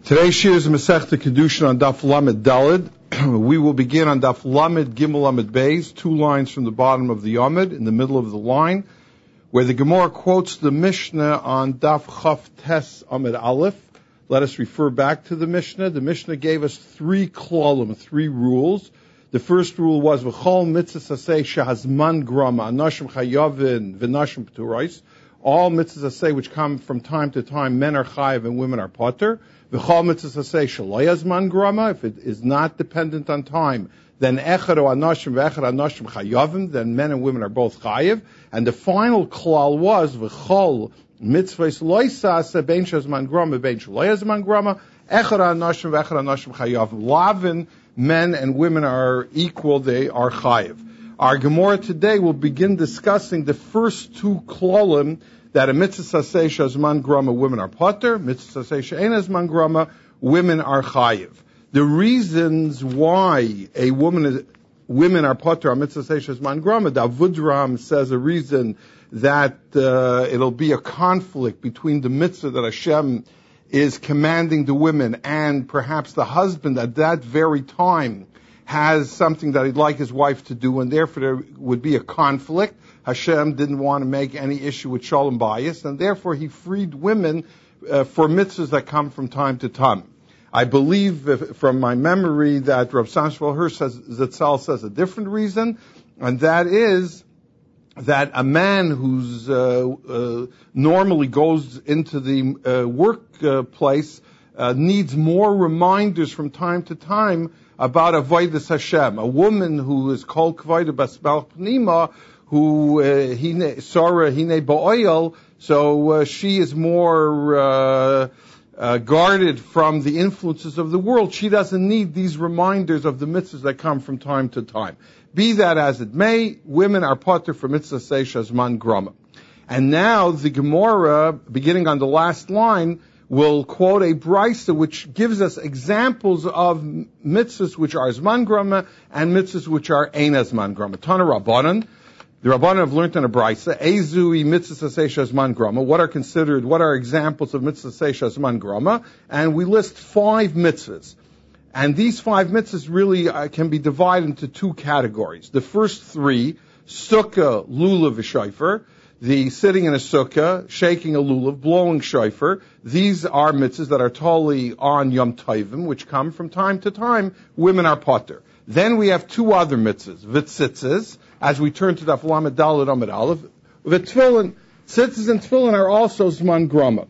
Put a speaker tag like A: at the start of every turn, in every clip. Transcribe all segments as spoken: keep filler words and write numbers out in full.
A: Today's shir is Masechta Kedushin on Daf Lamed Daled. We will begin on Daf Lamed Gimel Lamed Beis, two lines from the bottom of the Yomid, in the middle of the line, where the Gemara quotes the Mishnah on Daf Chaf Tes Amid Aleph. Let us refer back to the Mishnah. The Mishnah gave us three klalim, three rules. The first rule was V'chol mitzvah aseh shehazman grama anashim chayavin v'nashim p'turais. All mitzvahs aseh which come from time to time, men are chayav and women are potter. V'chol mitzvahs aseh shaloi hazman grama, if it is not dependent on time, then echad o anashim v'echad anashim chayavim, then men and women are both chayav. And the final klal was V'chol mitzvahs loisa aseh bein shehazman grama bein shaloi hazman grama echad anashim v'echad anashim chayavim. Lavin, men and women are equal, they are chayiv. Our Gemara today will begin discussing the first two klolim, that a mitzvah saseh shazman grama, women are potter, mitzvah saseh she'ein hazman grama, women are chayiv. The reasons why a woman is, women are potter on mitzvah saseh shazman grama, the Avudram says a reason that uh, it'll be a conflict between the mitzvah that Hashem is commanding the women and perhaps the husband at that very time has something that he'd like his wife to do, and therefore there would be a conflict. Hashem didn't want to make any issue with shalom bayis, and therefore he freed women uh, for mitzvahs that come from time to time. I believe uh, from my memory that Rav Sanshval Hirsch says, Zatzal says a different reason, and that is that a man who's uh, uh, normally goes into the uh, workplace uh, needs more reminders from time to time about avodas Hashem. A woman who is called k'voda basbal pnima, who uh, hine Sarah hine ba'oil, so uh, she is more uh, uh, guarded from the influences of the world. She doesn't need these reminders of the mitzvahs that come from time to time. Be that as it may, women are potter for mitzvah seh shazman grama. And now the Gemara, beginning on the last line, will quote a brisa which gives us examples of mitzvahs which are zman grama and mitzvahs which are ein zman grama. Tana Rabbanan, the Rabbanan have learned in a brisa, Ezui mitzvahs aseh shazman grama. What are considered? What are examples of mitzvahs aseh shazman grama? And we list five mitzvahs. And these five mitzvahs really uh, can be divided into two categories. The first three, sukkah, lulav, v'shayfer, the sitting in a sukkah, shaking a lulav, blowing shayfer, these are mitzvahs that are totally on Yom Tovim, which come from time to time. Women are potter. Then we have two other mitzvahs, v'tzitzes, as we turn to Daf Lamed Daled Amid Aleph, v'tfilin, tzitzes and tfilin are also zman grama.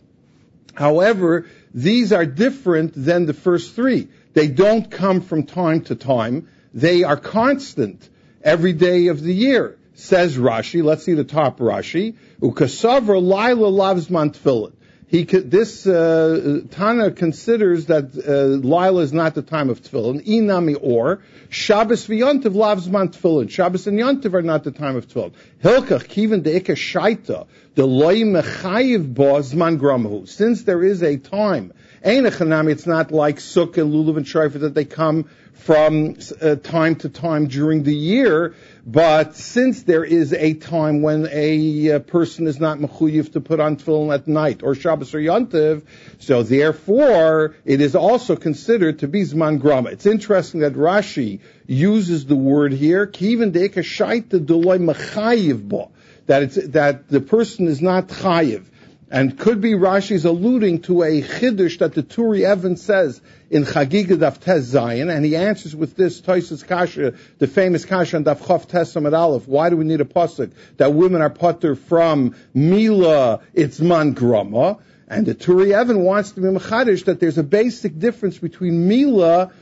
A: However, these are different than the first three. They don't come from time to time. They are constant every day of the year. Says Rashi, let's see the top Rashi, Ukasavra Laila Lavzman Tfilin. He, this uh, Tana considers that uh, Laila is not the time of Tfilin. Inami or Shabbos v'Yontiv Lavzman Tfilin. Shabbos and Yontiv are not the time of Tfilin. Hilkach Kiven deika shaita the loy mechayiv bo zman gramahu. Since there is a time, Einachanami, it's not like Sukkah, Lulav, and Shayfer that they come from uh, time to time during the year, but since there is a time when a uh, person is not mechuyev to put on tefillin at night, or Shabbos or Yontiv, so therefore it is also considered to be zman grama. It's interesting that Rashi uses the word here, kiven deika shaita deloy mechayiv bo, that it's that the person is not chayiv. And could be Rashi's alluding to a chiddush that the Turi Evan says in Chagiga Daf Tes Zayin, and he answers with this Tosis Kasha, the famous Kasha on Daf Chav Tes Amid Aleph. Why do we need a pasuk that women are potter from Mila, it's man grama? And the Turi Evan wants to be mechadish that there's a basic difference between Mila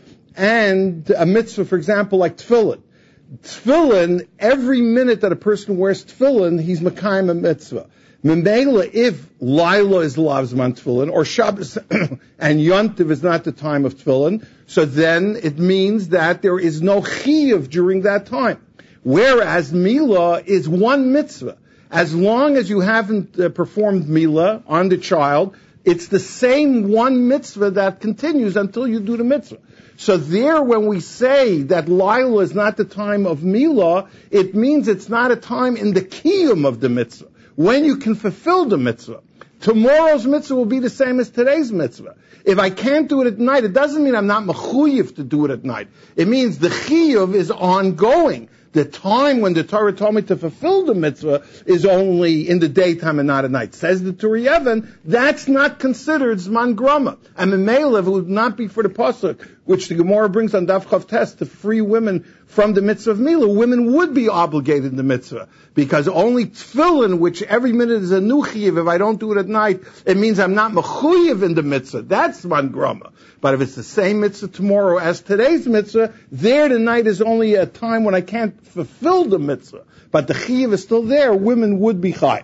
A: and a mitzvah, for example, like tefillin. Tefillin, every minute that a person wears tefillin, he's mekayim a mitzvah. Memela, if Laila is Lavzman Tefillin, or Shabbos and Yontiv is not the time of Tefillin, so then it means that there is no Chiyuv during that time. Whereas Mila is one mitzvah. As long as you haven't uh, performed Mila on the child, it's the same one mitzvah that continues until you do the mitzvah. So there, when we say that Laila is not the time of Mila, it means it's not a time in the Kiyum of the mitzvah, when you can fulfill the mitzvah. tomorrow's mitzvah will be the same as today's mitzvah. If I can't do it at night, it doesn't mean I'm not mechuyev to do it at night. It means the chiyuv is ongoing. The time when the Torah told me to fulfill the mitzvah is only in the daytime and not at night. Says the Turi Even, that's not considered Zman Grama. And Memelev, it would not be for the Pasuk, which the Gemara brings on Daf Chav Tes, to free women from the mitzvah of Milah. Women would be obligated in the mitzvah, because only tefillin, which every minute is a new chiyuv, if I don't do it at night, it means I'm not mechuyev in the mitzvah. That's Zman Grama. But if it's the same mitzvah tomorrow as today's mitzvah, there the night is only a time when I can't fulfill the mitzvah. But the chiyuv is still there, women would be chayiv.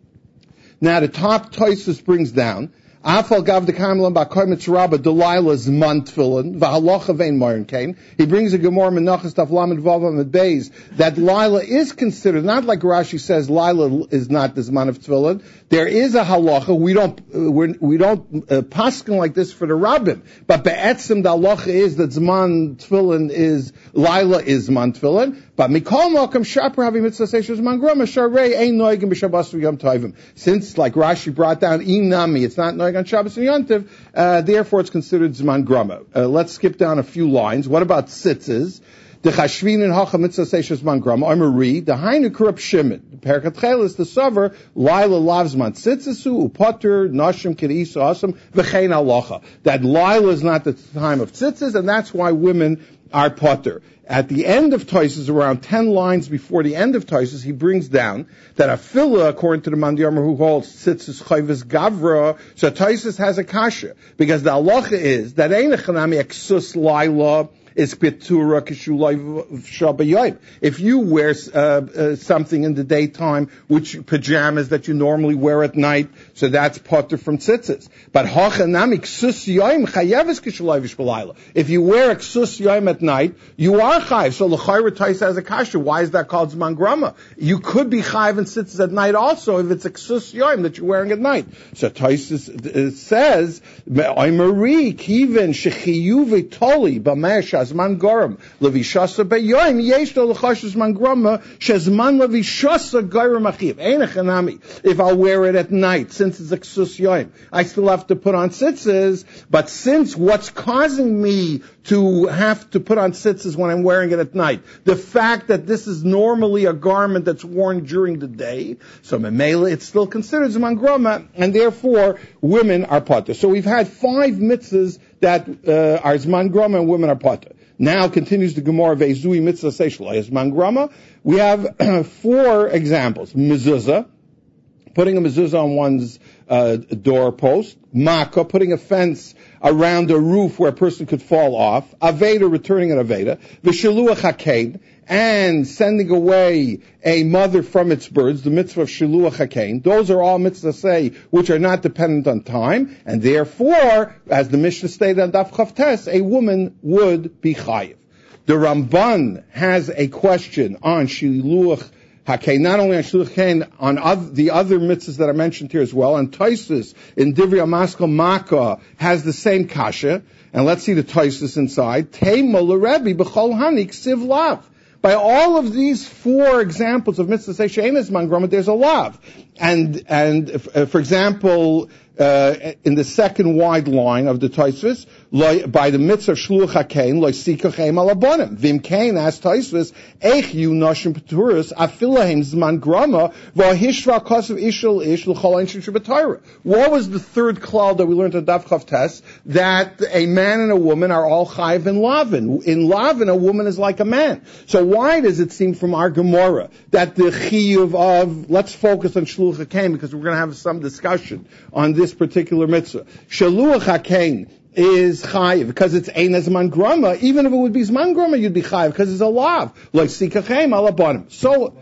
A: Now the top Tosfos brings down, Afal gav de kamelam ba'koy mitzraba Delilah's man tefillin v'halacha vein morin kain. He brings a Gemara Menachos Daf Lamed Vav Amud Beis that Delilah is considered, not like Rashi says Lila is not the zman of tefillin. There is a halacha. We don't uh, we're, we don't uh, paskin like this for the rabbim, but be'etzim the halacha is that zman tefillin is Lila is zman tefillin. But mikol malkam shaper having mitzvah seishes zman grama sharei ein noigim b'shabbos v'yom tovim. Since like Rashi brought down inami, it's not noig on Shabbos and Yom Tov, uh, therefore it's considered zman grama. Uh, let's skip down a few lines. What about tzitzis? The chashvin and hacha mitzvah seishes zman grama. I'm a read. The hainu kurab shimon. The perikat chelis the sover Lila lavzman tzitzisu upater nashim kidisa asam v'chein halacha. That Lila is not the time of tzitzis, and that's why women are potter. At the end of Tosfos, around ten lines before the end of Tosfos, he brings down that a fila, according to the Mandiyamar who holds tzitzis chayvus gavra, so Tosfos has a kasha, because the halacha is that ein echanami exus laila is petura kishulay shabayayim. If you wear uh, uh, something in the daytime, which pajamas that you normally wear at night, so that's potter from tzitzis. But hachanami ksus yayim chayeves kishulay v'shbalayla. If you wear a ksus yayim at night, you are chayiv. So l'chayra Tosfos has a kasha. Why is that called zman grama? You could be chayiv and tzitzis at night also if it's a ksus yayim that you're wearing at night. So Tosfos says, "Oimari kiven shechiyuv toli b'meisha." Zman Goram Levishasa Beyoim Yeshto Lechashes Zman Grama Shezman Levishasa Goram Achiv Einachanami. If I'll wear it at night, since it's a Ksus Yoim, I still have to put on tzitzis. But since what's causing me to have to put on tzitzis when I'm wearing it at night, the fact that this is normally a garment that's worn during the day, so Memela it's still considered Zman Grama, and therefore women are potter. So we've had five mitzvahs that uh, are Zman Grama and women are potter. Now continues the Gemara Ve'ezui mitzvah seishla Zman Grama. We have four examples: mezuzah, putting a mezuzah on one's uh, doorpost; makkah, putting a fence around a roof where a person could fall off; aveda, returning an aveda; v'shiluach hakein, and sending away a mother from its birds, the mitzvah of shiluach hakein. Those are all mitzvahs say which are not dependent on time, and therefore, as the Mishnah stated on Daf Chav Tes, a woman would be chayiv. The Ramban has a question on shiluach hakein, not only on shiluach hakein, on other, the other mitzvahs that are mentioned here as well. And Tosfos in Divrei Maskal Makkah has the same kasha. And let's see the Tosfos inside. Teima l'Rebbe b'chol hani ksiv lav. By all of these four examples of mitzvah say she'ein zman grama, there's a lav. And, and, uh, for example, uh, in the second wide line of the Tosfos, by the mitzvah of shluach hakein, lo sikach eim al abonim. Vim kain, as Tosfos, eich yu noshim peturas, afilahem zman grama, v'ahishra kosav ishal ish l'chol ein shabbatayra. What was the third klal that we learned at Daf Chav Tes? That a man and a woman are all chayiv in lavin. In lavin, a woman is like a man. So why does it seem from our Gemara that the chiyuv of, let's focus on shluach hakein, because we're going to have some discussion on this particular mitzvah. Shluach hakein is chayiv because it's ein zman grama. Even if it would be zman grama, you'd be chayiv because it's a lav, like sikachem alabanim. So,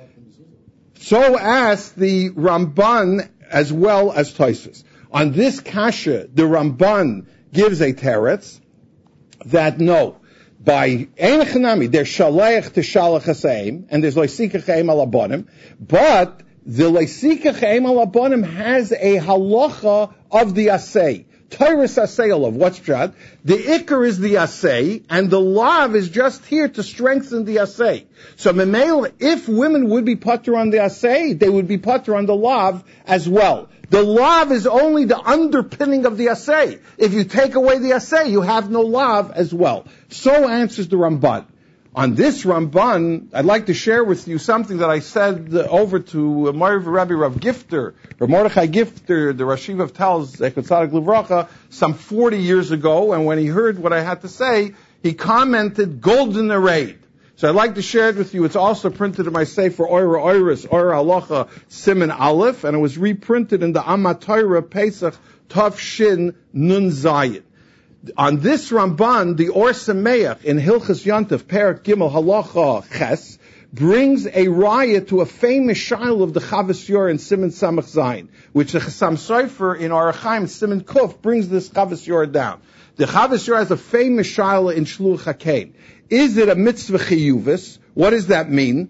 A: so as the Ramban as well as Tosfos. On this kasha, the Ramban gives a teretz that no, by ein chanami, there's shaleich to shalach haseim, and there's like sikachem alabanim, but the Leisika Chaim al Abonim has a halacha of the asay. Tyrus asay olav. What's pshat? The ikar is the asay, and the lav is just here to strengthen the asay. So memela, if women would be patur on the asay, they would be patur on the lav as well. The lav is only the underpinning of the asay. If you take away the asay, you have no lav as well. So answers the Ramban. On this Ramban, I'd like to share with you something that I said uh, over to uh, Marv Rabbi Rav Gifter, or Mordechai Gifter, the Rashiv of Telz, Echad Tzadik Livracha, some forty years ago, and when he heard what I had to say, he commented, golden arrayed. So I'd like to share it with you. It's also printed in my Sefer Oira Oiris, Oira Halacha, Siman Aleph, and it was reprinted in the Amatayra Pesach Tav Shin Nun Zayin. On this Ramban, the Or Sameach in Hilchas Yontif, Perak Gimel Halacha Ches, brings a raya to a famous shail of the Chavas Yor in Siman Samach Zayin, which the Chassam Sofer in Orach Chaim Siman Kuf brings this Chavas Yor down. The Chavas Yor has a famous shaila in Shluch HaKein. Is it a mitzvah chiyuvis? What does that mean?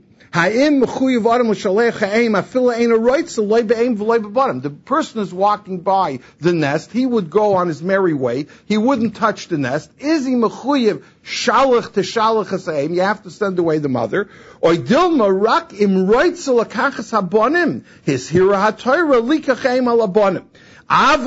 A: The person is walking by the nest. He would go on his merry way. He wouldn't touch the nest. Is he mechuyev shalach to shalach haseim? You have to send away the mother. Or dilma rak im roitzel akachas habonim. His hira ha'torah likacheim alabonim. If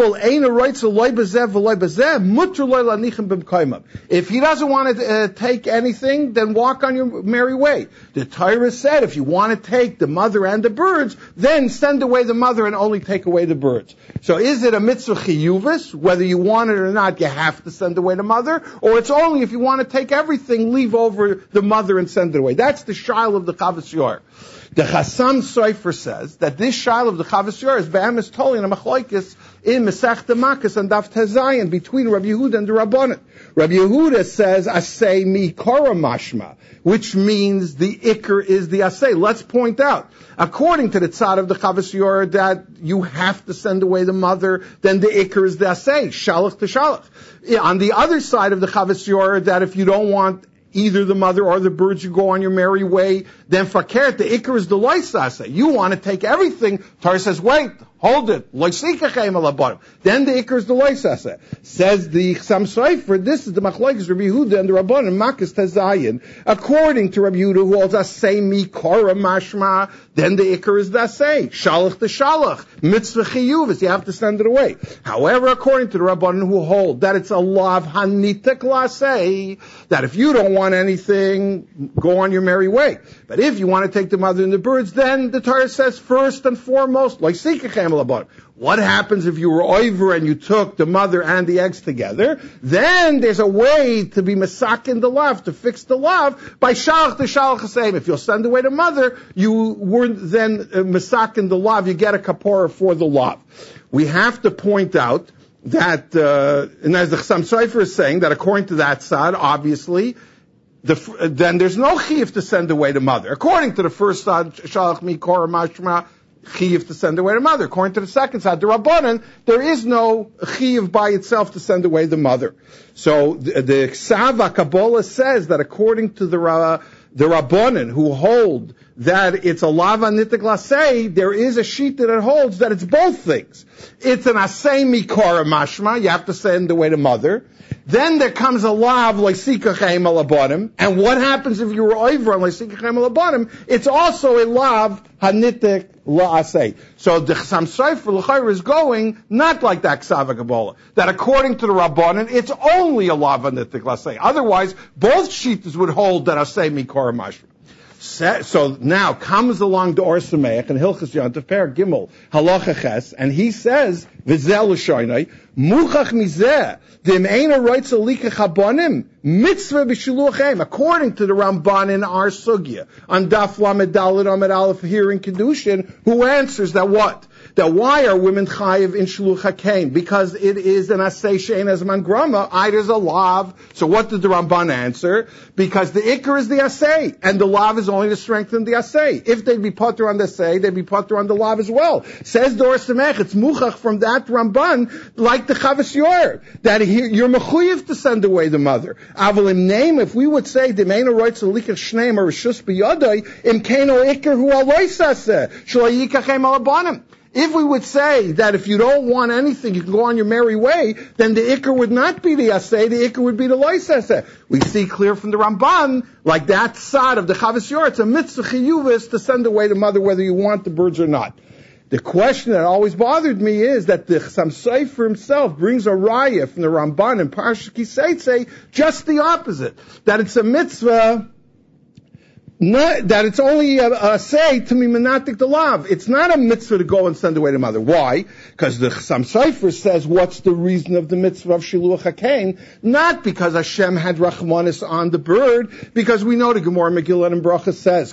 A: he doesn't want to uh, take anything, then walk on your merry way. The Torah said if you want to take the mother and the birds, then send away the mother and only take away the birds. So is it a mitzvah chiyuvis? Whether you want it or not, you have to send away the mother, or it's only if you want to take everything, leave over the mother and send it away. That's the shail of the Chavas Yor. The Chassam Sofer says that this shail of the Chavas Yor is be'emes toli and a machlokes in Masechta Makkos and Daf Tezayin between Rabbi Yehuda and the Rabbanan. Rabbi Yehuda says asay mikora mashma, which means the ikr is the asay. Let's point out, according to the tzad of the Chavas Yor, that you have to send away the mother, then the ikr is the asay, shalach to shalach. On the other side of the Chavas Yor, that if you don't want either the mother or the birds, you go on your merry way, then fakert, the ikr is the loisase. You want to take everything. Torah says, wait, hold it. Then the ikr is the loisase. Says the Chassam Sofer, this is the machlokes Rabbi Yehuda and the Rabbanan Makkos Tezayin. According to Rabbi Yehuda, who holds asay mikora mashma, then the ikr is the asay. Shalach to shalach. Mitzvah chiyuvis. You have to send it away. However, according to the Rabbanan who hold that it's a lav hanitek lasay, that if you don't want anything, go on your merry way. But if you want to take the mother and the birds, then the Torah says first and foremost, like sikachem labon. What happens if you were over and you took the mother and the eggs together? Then there's a way to be masak in the lav, to fix the lav, by shalach to shalach hasem. If you'll send away the mother, you weren't then uh, masak in the lav, you get a kapora for the lav. We have to point out that, uh, and as the Chassam Sofer is saying, that according to that side, obviously, The, then there's no chiyuv to send away the mother. According to the first side, shalach mikor mashma, chiyuv to send away the mother. According to the second side, the Rabbanan, there is no chiyuv by itself to send away the mother. So the, the Ksava Kabbalah says that according to the uh, the Rabbanan who hold that it's a lava nitik lasei, there is a sheet that holds that it's both things. It's an asay mikor mashma, you have to send away the mother. Then there comes a lav like sikachem alabonim, and what happens if you were over on like sikachem alabonim? It's also a lav hanitik laasei. So the Chassam Sofer l'chayr is going not like that Ksava Kabbalah, that according to the Rabbanan it's only a lav hanitik laasei. Otherwise, both shitas would hold that asay mikor mashma. So now comes along the Or Sameach and Hilchas Yontif Perak Gimel Halacha Ches, and he says v'zel l'shoynai muchach mizeh dim eina roitzel likach habonim mitzvah b'shiluchem. According to the Ramban in our sugya on Daf Lamed Daled Amud Aleph here in Kedushin, who answers that what? That why are women chayiv in shluch hakein? Because it is an asay she'en as mangrama. There's a lav. So what did the Ramban answer? Because the ikr is the asay, and the lav is only to strengthen the asay. If they'd be potter on the asay, they'd be potter on the lav as well. Says the Or Sameach, it's muchach from that Ramban, like the Chavas Yor, that he, you're mechuyev to send away the mother. Avalim name, if we would say demeino roitz likach shneim or rishus biyadai im keno ikr hu aloisase shlo yikachem alabanim. If we would say that if you don't want anything, you can go on your merry way, then the ikr would not be the aseh, the ikr would be the lois aseh. We see clear from the Ramban, like that side of the Chavos Yair, it's a mitzvah chiyuvis to send away the mother whether you want the birds or not. The question that always bothered me is that the Chassam Sofer himself brings a raya from the Ramban in Parshas Kiseitze, just the opposite, that it's a mitzvah. Not, that it's only a, a say to me menatik the lav. It's not a mitzvah to go and send away the mother. Why? Because the Chassam Sofer says, what's the reason of the mitzvah of Shiluach HaKain? Not because Hashem had rachmanis on the bird, because we know the Gemara Megillah and Bracha says,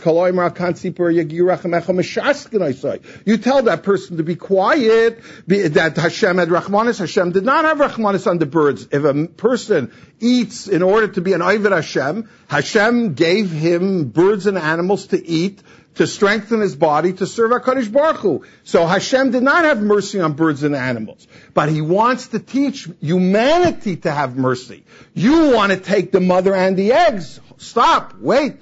A: you tell that person to be quiet, be, that Hashem had rachmanis. Hashem did not have rachmanis on the birds. If a person eats in order to be an Oved Hashem, Hashem gave him birds and animals to eat, to strengthen his body, to serve HaKadosh Baruch Hu. So Hashem did not have mercy on birds and animals. But He wants to teach humanity to have mercy. You want to take the mother and the eggs. Stop. Wait.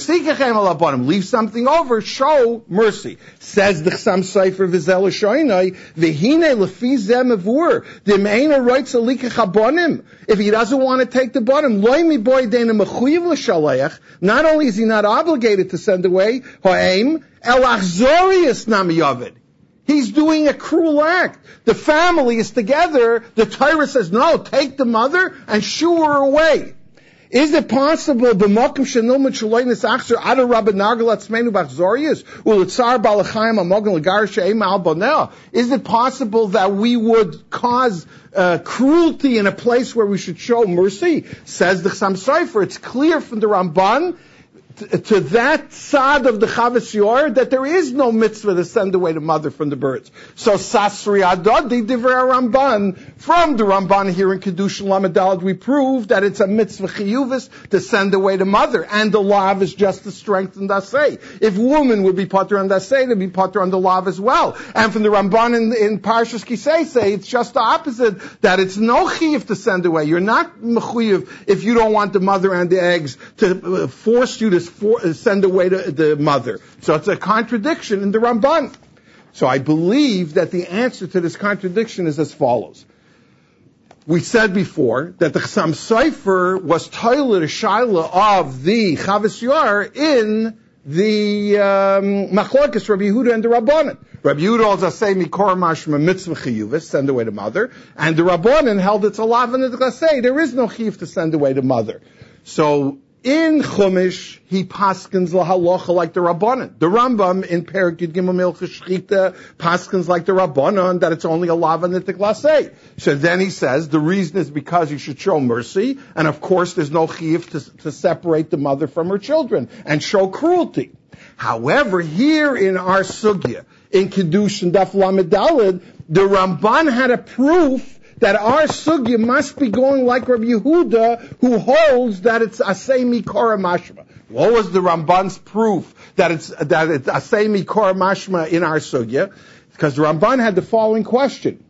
A: Leave something over, show mercy. Says the Chassam Sofer v'zel shoynai v'hine lefi zeh mevur d'meina writes a likach habonim. If he doesn't want to take the bonim, loy mi boy deina mechuyev l'shaleach. Not only is he not obligated to send away ha'aim el achzorius namiyavid. He's doing a cruel act. The family is together. The Torah says, no, take the mother and shoo her away. Is it possible the makom shenilmud shaloynis achzer ada rabba nargalat smenu bachzorius ulitzar balachayim amogan legar she'ema al bonel? Is it possible that we would cause uh, cruelty in a place where we should show mercy? Says the Chassam Sofer. It's clear from the Ramban to that side of the Chavos Yair that there is no mitzvah to send away the mother from the birds. So Sasri Adodi Divrei Ramban, from the Ramban here in Kedushin Lamed Daled, we prove that it's a mitzvah chiyuvis to send away the mother, and the lav is just to strengthen the aseh. If woman would be pater on the aseh, they'd be pater on the lav as well. And from the Ramban in, in Parshas Kiseitze, it's just the opposite, that it's no chiyuv to send away. You're not mechuyev if you don't want the mother and the eggs to uh, force you to For, send away the, the mother. So it's a contradiction in the Ramban. So I believe that the answer to this contradiction is as follows. We said before that the Chassam Sofer was toilet a shaila of the Chavos Yair in the um, Machlokes Rabbi Yehuda and the Rabbanan. Rabbi Yehuda also say mikor mashma mitzvah chiyuvis, send away the mother, and the Rabbanan held it's a lav and it's say there is no chiyuv to send away the mother. So in Chumash, he paskins lahalacha like the Rabbanan. The Rambam in Perek Yud Gimel Milchus Shchita paskins like the Rabbanan that it's only a lava nitik lasei. So then he says the reason is because you should show mercy, and of course there's no chiyuv to, to separate the mother from her children and show cruelty. However, here in our sugya, in Kedushin Daf Lamed Daled, the Ramban had a proof that our sugya must be going like Rabbi Yehuda, who holds that it's asay mikora mashma. What was the Ramban's proof that it's that it's asay mikora mashma in our sugya? Because the Ramban had the following question: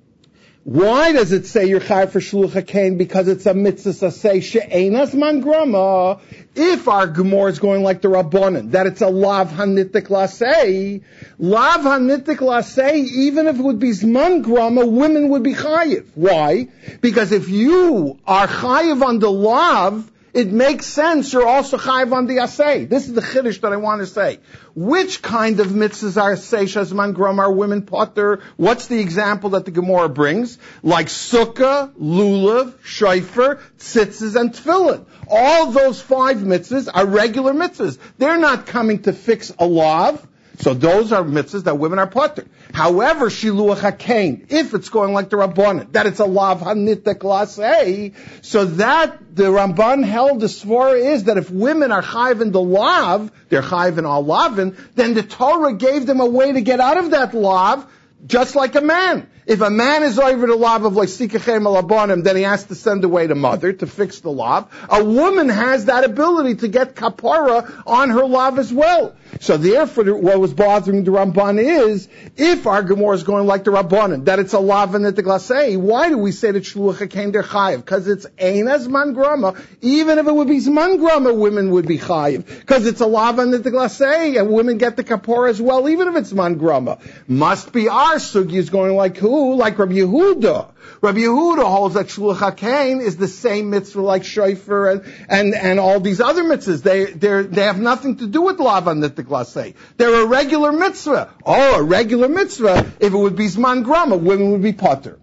A: why does it say you're chayav for shluch hakein? Because it's a mitzvah asay she'enas man grama. If our Gemara is going like the Rabbanan, that it's a lav hanitik lasei, lav hanitik lasei, even if it would be zman grama, women would be chayiv. Why? Because if you are chayiv on the lav, it makes sense you're also chayiv on the asay. This is the chiddush that I want to say. Which kind of mitzvahs are seisha zman grama, are women potter? What's the example that the Gemara brings? Like sukkah, lulav, shofar, tzitzis, and tefillin. All those five mitzvahs are regular mitzvahs. They're not coming to fix a lav. So those are mitzvahs that women are potter. However, shiluach hakein, if it's going like the Rabbanan, that it's a lav hanitek lasei, so that the Ramban held the svara is that if women are chayiv in the lav, they're chayiv in all lavin, then the Torah gave them a way to get out of that lav, Just like a man. If a man is over the lav of Leisikachem alabonim, then he has to send away the mother to fix the lav. A woman has that ability to get kapara on her lav as well. So therefore, what was bothering the Ramban is, if our Gemara is going like the Rabbanan, that it's a lav and the glasei, why do we say that shluach hakein der chayiv? Because it's ein as man grama. Even if it would be zman grama, women would be chayiv. Because it's a lav and the glasei, and women get the kapara as well, even if it's man grama. Must be our sugi is going like who? Like Rabbi Yehuda. Rabbi Yehuda holds that shluach hakein is the same mitzvah like shofar and, and, and all these other mitzvahs. They, they they have nothing to do with lav and the glasei. They're a regular mitzvah. Oh, a regular mitzvah, if it would be zman grama, women would be potter.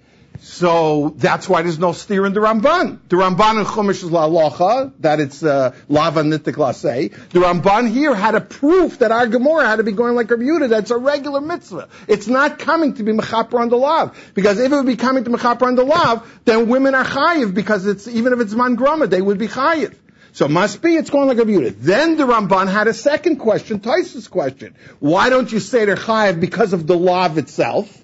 A: So that's why there's no steer in the Ramban. The Ramban in Chumash is la halacha, that it's uh, lava nitik lasei. The Ramban here had a proof that our Gemara had to be going like Rabbi Yehuda. That's a regular mitzvah. It's not coming to be mechaper on the lav. Because if it would be coming to mechaper on the lav, then women are chayiv, because it's, even if it's man grama, they would be chayiv. So it must be, it's going like Rabbi Yehuda. Then the Ramban had a second question, Taisus question. Why don't you say they're chayiv because of the lav itself?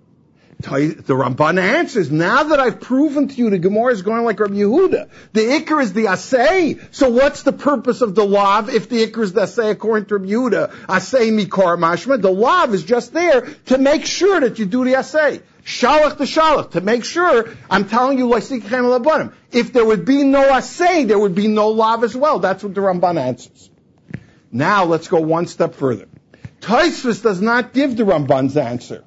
A: The Ramban answers, now that I've proven to you the Gemara is going like Rabbi Yehuda, the Iker is the Asay. So what's the purpose of the Lav if the Iker is the Asay according to Rabbi Yehuda? Asay mikor mashma. The Lav is just there to make sure that you do the Asay. Shalach to Shalach, to make sure, I'm telling you, if there would be no Asay, there would be no Lav as well. That's what the Ramban answers. Now let's go one step further. Tosfos does not give the Ramban's answer.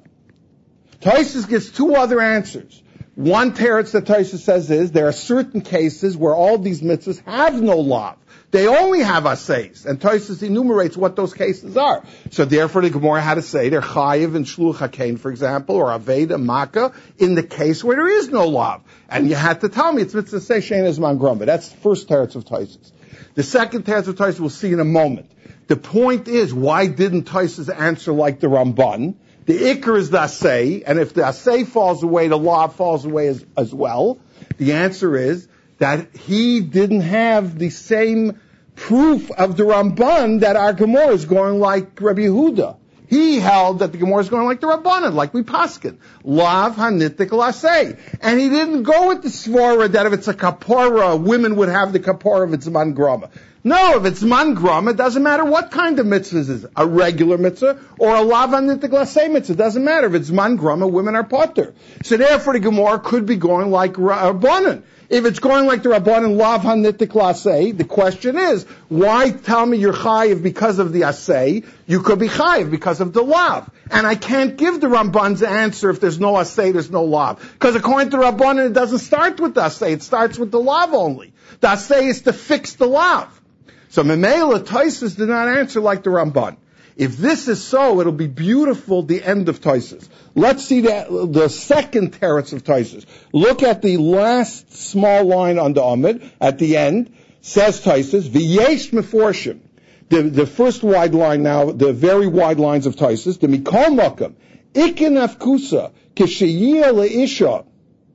A: Tosfos gives two other answers. One teretz that Tosfos says is, there are certain cases where all these mitzvahs have no lav. They only have asayis. And Tosfos enumerates what those cases are. So therefore the Gemara had to say, they're chayiv and shluch hakein, for example, or aveda, makkah, in the case where there is no lav. And you had to tell me, it's mitzvah say shein as man grumba. That's the first teretz of Tosfos. The second teretz of Tosfos we'll see in a moment. The point is, why didn't Tosfos answer like the Ramban? The Iker is the Asay, and if the Asay falls away, the Lav falls away as, as well. The answer is that he didn't have the same proof of the Ramban that our Gemara is going like Rabbi Yehuda. He held that the Gemara is going like the Rabbanan, like we paskin. Lav hanitik lasei. And he didn't go with the svara that if it's a kapora, women would have the kapora if it's man grama. No, if it's man grama, it doesn't matter what kind of mitzvah it is. A regular mitzvah or a lav hanitik lasei mitzvah. It doesn't matter. If it's man grama, women are potter. So therefore the Gemara could be going like Rabbanan. If it's going like the Rabbanan lav hanitik lasei, the question is, why tell me you're chayiv because of the asay? You could be chayiv because of the lav. And I can't give the Ramban's answer if there's no asay, there's no lav. Because according to Rabbanan, it doesn't start with the asay, it starts with the lav only. The asay is to fix the lav. So Memela Tosfos did not answer like the Ramban. If this is so, it'll be beautiful, the end of Tosfos. Let's see the, the second teretz of Tosfos. Look at the last small line on the Amud, at the end, says Tosfos, V'yesh meforshim. The, the first wide line now, the very wide lines of Tosfos, the Mikol Makam, Ikin Afkusa, Kishiyah Le'isha,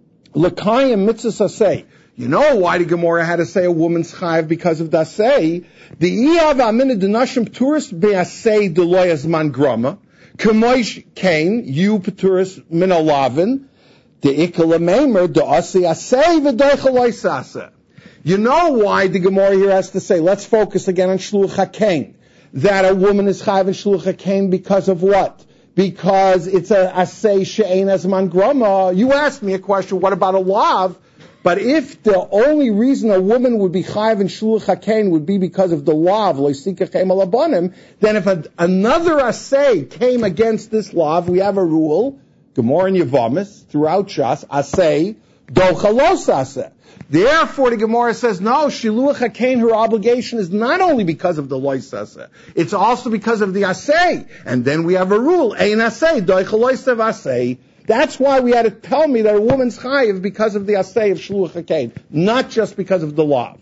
A: L'kayim Mitzvah Asay. You know why the Gemara had to say a woman's chayiv because of the asay? The Iav Amina Denashim Pturis Be'asay Deloy Azman Grama. Kamoish Kain, you Pturis Minalavin. The Ikala Maimer, the Asay Asay V'doichaloi Sasa. You know why the Gemara here has to say, let's focus again on Shluch HaKain. That a woman is chayiv in Shluch HaKain because of what? Because it's a Asay She'ein Azman Grama. You asked me a question, what about a lav? But if the only reason a woman would be chayiv in shluch hakein would be because of the lav, loisikachem alabanim, then if a, another asay came against this lav, we have a rule, Gemara and Yavamis, throughout Shas, asay, dochalos asay. Therefore, the Gemara says, no, shluch hakein, her obligation is not only because of the lois asay, it's also because of the asay. And then we have a rule, ein asay, dochalos asay. That's why we had to tell me that a woman's chayiv because of the asay of shluch hakein, not just because of the lav.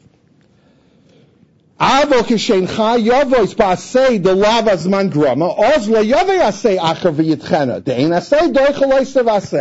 A: Avo kishen chay yavois ba'asay the lav azman grama, oz lo yavei asay acher v'yitchena. The ein asay doichel oisev asay.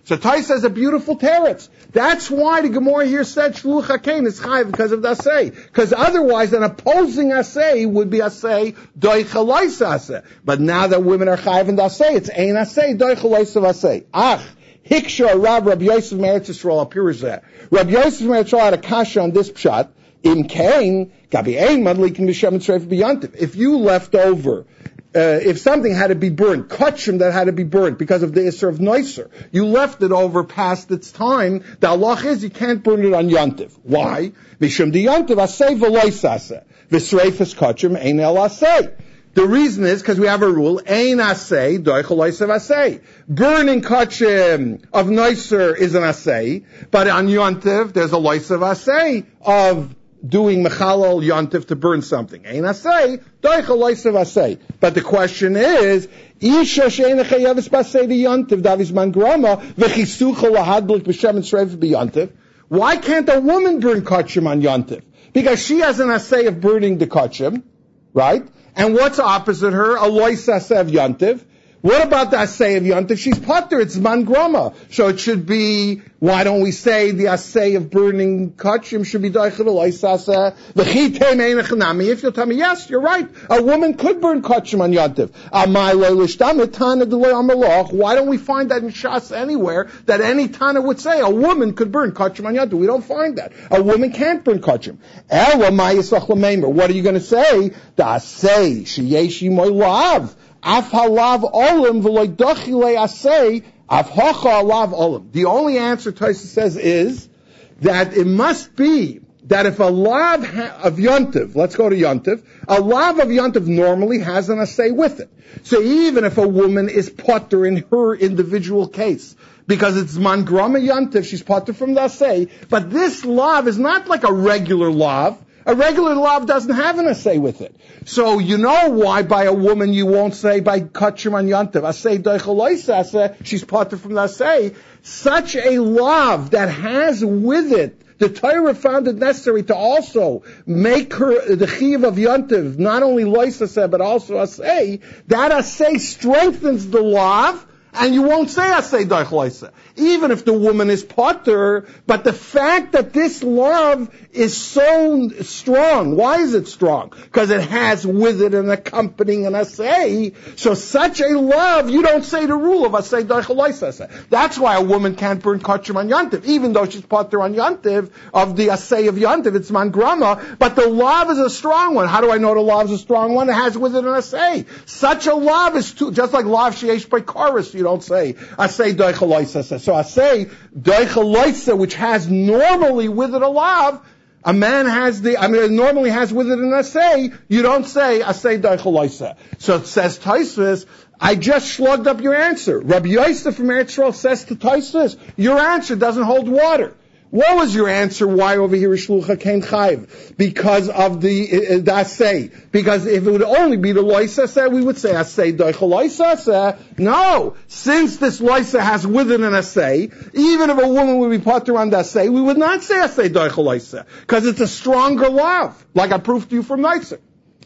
A: So Tais has a beautiful teretz. That's why the Gemara here said Shluch HaKein is chayiv because of the asay. Because otherwise an opposing asay would be asay doicha loisa asay. But now that women are chayiv in the asay, it's ein asay doicha loisa asay. Ach, hiksha Rab Rabbi Yosef Meretz Yisrael appears. Rabbi Yosef Meretz Yisrael had a kasha on this pshat. Im kain gabi ein madlikin b'shem and treif b'yantiv. If you left over. Uh, if something had to be burned, kachim that had to be burned because of the Isser of Noiser, you left it over past its time, the halach is you can't burn it on Yontiv. Why? Mishum di Yontiv asay v'lois asay. V'sreifas kachim ein el asay. The reason is because we have a rule, ein asay, doichel loisav asay. Burning kachim of Noiser is an asay, but on Yontiv there's a loisav asay of doing mechalal yontif to burn something. Ein asay, doichel loisav asay. But the question is, isha she'ena chayavis basay di yontif, davis man grama, v'chisucha lahadlik b'shem and shreif b'yontif. Why can't a woman burn kachim on yontif? Because she has an asay of burning the kachim, right? And what's opposite her? A lois asay of yontif. What about the asay of yontif? She's potter, it's man grama. So it should be, why don't we say the asay of burning kachim should be doichel lois asay? V'chitei meinachanami. If you'll tell me, yes, you're right. A woman could burn kachim on yontif. Amai lo l'shtam tana d'lo amaloch. Why don't we find that in Shas anywhere that any tana would say a woman could burn kachim on yontif? We don't find that. A woman can't burn kachim. Ela ma yisach l'meimer. What are you going to say? The asay sheyeshi moy lav. Af halav olim v'loy dochile asay af hocha halav olim. The only answer Taisa says is that it must be that if a lav ha- of yontiv, let's go to yontiv, a lav of yontiv normally has an asay with it. So even if a woman is potter in her individual case, because it's man grama yontiv, she's potter from the asay, but this lav is not like a regular lav. A regular lav doesn't have an asay with it. So you know why by a woman you won't say by kachim on yontiv, asay doichel lois asay, she's potter from the asay. Such a lav that has with it, the Torah found it necessary to also make her the chiv of yontiv, not only lois asay, but also asay, that asay strengthens the lav, and you won't say asay doichel lois. Even if the woman is potter, but the fact that this love is so strong, why is it strong? Because it has with it an accompanying an asay. So such a love, you don't say the rule of asay doichel lois. That's why a woman can't burn kachim on yontiv, even though she's potter on yontiv of the asay of yontiv. It's man grama, but the love is a strong one. How do I know the love is a strong one? It has with it an asay. Such a love is too, just like love sheyesh by chorus. You don't say asay doichel lois. So I say, doichel loisa, which has normally with it a lav, a man has the, I mean, it normally has with it an asay, you don't say asay doichel loisa. So it says Taisvis, I just slugged up your answer. Rabbi Yosef from Eretz Yisrael says to Taisvis, your answer doesn't hold water. What was your answer? Why over here is Shluch HaKein Chayiv? Because of the, uh, the asay. Because if it would only be the loisa asay, we would say asay doichel loisa asay. No. Since this loisa has with it an asay, even if a woman would be potter on the asay, we would not say asay doichel loisa. Because it's a stronger love. Like I proved to you from Neitzer.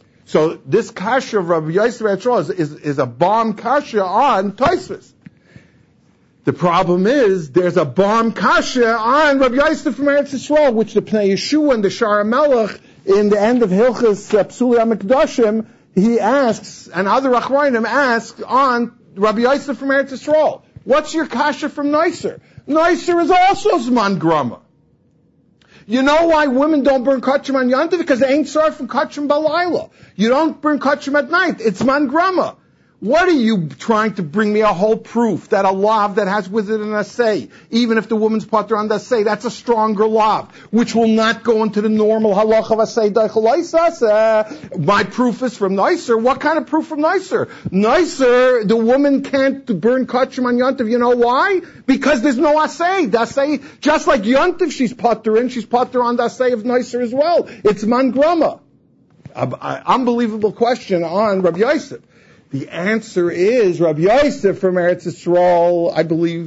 A: So this kasha of Rabbi Yosef is, is, is a bomb kasha on Tosfos. The problem is, there's a bomb kasha on Rabbi Yosef from Eretz Yisrael, which the Pnei Yeshua and the Shara Melech, in the end of Hilchas uh, Psuli HaMikdashim, he asks, and other Achronim ask on Rabbi Yosef from Eretz Yisrael, what's your kasha from Neisser? Neisser is also Zman Grama. You know why women don't burn kachim on Yontif? Because they ain't sorry from kachim balayla. You don't burn kachim at night. It's man grama. What are you trying to bring me a whole proof that a lav that has with it an asay, even if the woman's potter on the asay, that's a stronger lav, which will not go into the normal halach of asay doichel loisa. My proof is from Neisser. What kind of proof from Neisser? Neisser, the woman can't burn kachim on Yontif. You know why? Because there's no asay. The asay, just like Yontif, she's potter in, she's potter on the asay of Neisser as well. It's man grama. Unbelievable question on Rabbi Yosef. The answer is Rabbi Yosef from Eretz Yisrael, I believe,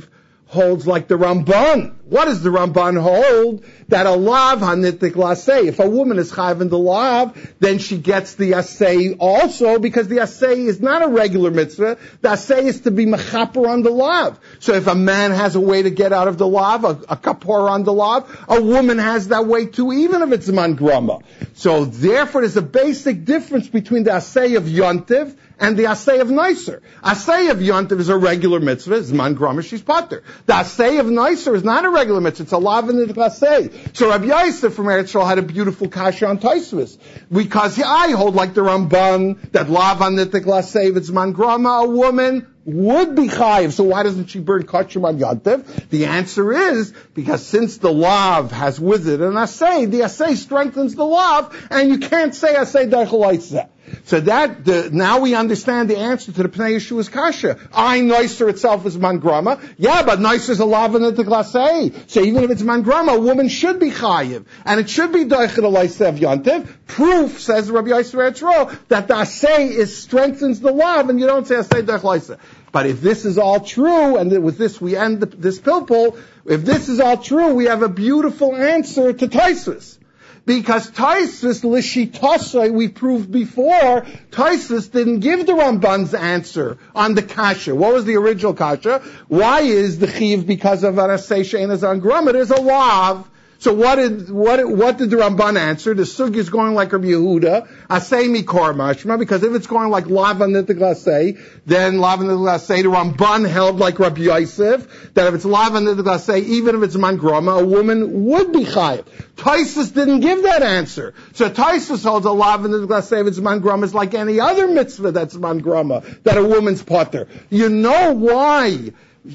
A: holds like the Ramban. What does the Ramban hold? That a lav hanitik lasei. If a woman is chayav in the lav, then she gets the asay also, because the asay is not a regular mitzvah. The asay is to be mechaper on the lav. So if a man has a way to get out of the lav, a, a kapor on the lav, a woman has that way too, even if it's man grama. So therefore, there's a basic difference between the asay of yontiv and the asay of Neiser. Asay of Yontiv is a regular mitzvah, it's man grama, she's pater. The asay of Neiser is not a regular mitzvah, it's a lav and a asay. So Rabbi Yosef from Eretz Yisrael had a beautiful kasha on Tosfos, because I hold like the Ramban, that lav anitik lasay, if it's man grama, a woman would be chayiv. So why doesn't she burn kachim on Yontiv? The answer is, because since the lav has with it an asay, the asay strengthens the lav, and you can't say asay dechalaisa. So that, the, now we understand the answer to the Pnei Yeshua's kasha. I, Noiser itself is man grama. Yeah, but Noiser is a lav and a glasei. So even if it's man grama, a woman should be chayiv. And it should be doichet alaysev yontiv. Proof, says Rabbi Yosef Eretz, that the asay is strengthens the lav, and you don't say asay doichet alaysev. But if this is all true, and with this we end the, this pilpul, if this is all true, we have a beautiful answer to Tosfos. Because Tosfos l'shitasai, we proved before, Tosfos didn't give the Ramban's answer on the kasha. What was the original kasha? Why is the chiv because of an asay she'ein on grama? There's a lav. So what did what what did the Ramban answer? The sugya is going like Rabbi Yehuda, asay mikor mashma, because if it's going like lav anitik lasay, then lav anitik lasay, the Ramban held like Rabbi Yosef, that if it's lav anitik lasay, even if it's man grama, a woman would be chayiv. Tosfos didn't give that answer. So Tosfos holds a lav anitik lasay, if it's man grama, is like any other mitzvah that's man grama, that a woman's potter. You know why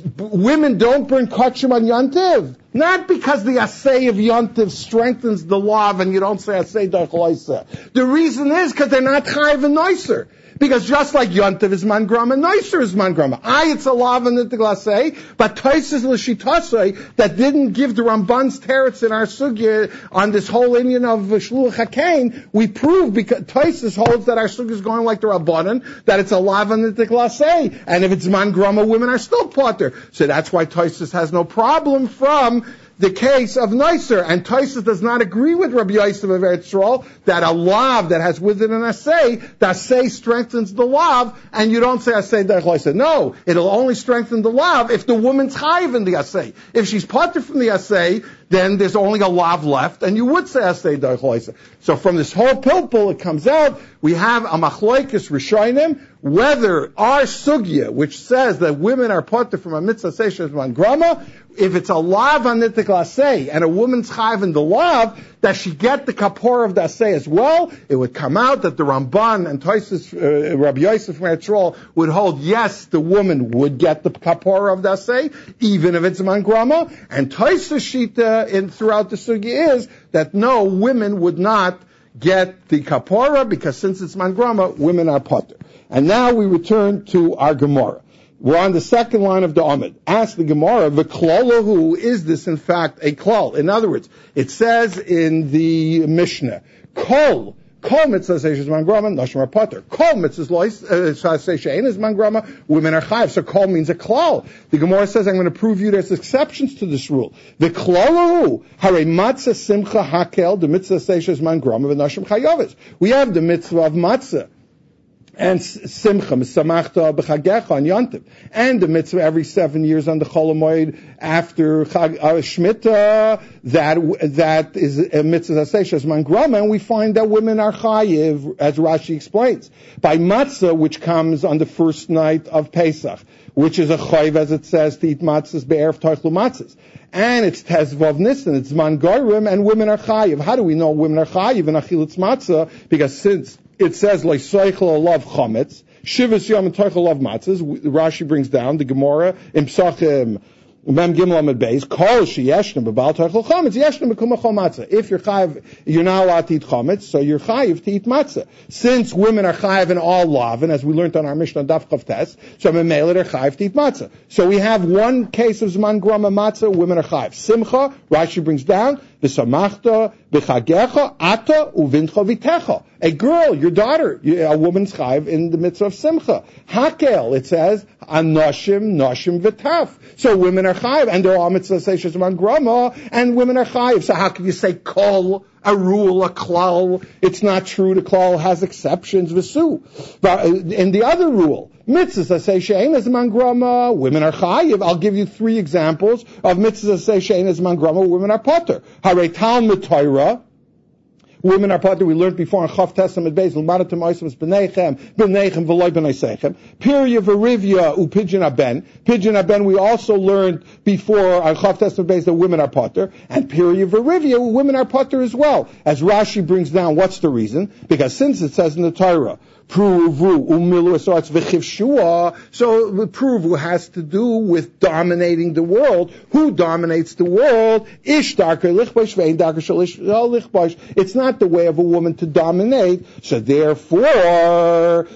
A: women don't burn kachim on Yontiv? Not because the asay of Yontiv strengthens the lav and you don't say asay dachalaisa. The reason is because they're not chayiv and noiser. Because just like Yontiv is man grama, Noiser is man grama. I, it's a lav and the glasay, but Tosfos l'shitasei, that didn't give the Ramban's teretz in our sugya on this whole Indian of Shluch HaKain, we prove, because Tosfos holds that our sugya is going like the Rabbanan, that it's a lav and the glasay, and if it's man grama, women are still potter. So that's why Tosfos has no problem from the case of Noiser, and Tosfos does not agree with Rabbi Yosef of Eretz Yisrael that a lav that has with it an asay, the asay strengthens the lav, and you don't say asay derech. No, it'll only strengthen the lav if the woman's chayiv in the asay. If she's potter from the asay, then there's only a lav left, and you would say asay derech. So from this whole pilpul, it comes out, we have a machloikis rishonim, whether our sugya, which says that women are potter from a mitzvah seishes man grama, if it's a lav anitik lasay and a woman's chayiv in the lav, that she get the kapor of the asay as well, it would come out that the Ramban and Tosfos, uh, Rabbi Yosef from Eretz Yisrael would hold, yes, the woman would get the kapor of the asay, even if it's man grama, and Tosfos shita in throughout the sugya is that no, women would not get the kapora, because since it's man grama, women are potter. And now we return to our Gemara. We're on the second line of the Amid. Ask the Gemara, v'klalahu, is this in fact a klal? In other words, it says in the Mishnah, kol, kol mitzvah seishes man grama, nashim are potter. Kol mitzvah seishes is man grama, women are chayiv. So kol means a klal. The Gemara says, I'm going to prove you there's exceptions to this rule. V'klalahu, hare matzah simcha hakel, the mitzvah seishes man grama, v'nashim chayavis. We have the mitzvah of matzah and simcha, samachta b'chagecha on Yontiv, and the mitzvah every seven years on the Chol Hamoed after Chag, uh, Shemitah, that that is a mitzvah seishes man grama, and we find that women are chayiv, as Rashi explains, by matzah, which comes on the first night of Pesach, which is a chayiv, as it says, to eat matzahs be'erev toichlu matzahs. And it's Tezvav Nisan, it's man goyim, and women are chayiv. How do we know women are chayiv in achilas matzah? Because since it says leisoichel love chametz, shivas yom and toichel love matzahs, Rashi brings down the Gemara in Psachim Mem Gimel Amid Beis, Kol sheyeshna b'bal toichel chametz, yeshna b'kum achol matzah. If you're chayiv, you're not allowed to eat chametz, so you're chayiv to eat matzah. Since women are chayiv in all lavin, as we learned on our Mishnah Daf Chav Tes, so memela they're chayiv to eat matzah. So we have one case of zman grama matzah, women are chayiv. Simcha, Rashi brings down, v'samachta b'chagecha ata uvincha vitecha. A girl, your daughter, a woman's chayiv in the mitzvah of simcha. Hakel, it says, anoshim, noshim v'taf. So women are chayiv, and there are mitzvah seishes man grama, and women are chayiv. So how can you say kol, a rule, a klal? It's not true. The klal has exceptions, v'su. But in the other rule, mitzvahs say she'ein as man grama, women are chayiv. I'll give you three examples of mitzvahs say she'ein as man grama, women are potter. Harei Talmud Torah. Women are potter. We learned before in Chav Testament Beis. L'madatim oisim b'neichem, b'neichem v'loy b'neisechem. Pirya v'rivya u pidyon aben. Pidyon aben. We also learned before on Chav Testament Beis that women are potter, and pirya v'rivya, women are potter as well. As Rashi brings down, what's the reason? Because since it says in the Torah, Pruvu umilu, so it's v'chivshua. So the pruvu has to do with dominating the world. Who dominates the world? Ish darker lichbosh vein darker shalish lichbosh. It's not the way of a woman to dominate. So therefore, uh,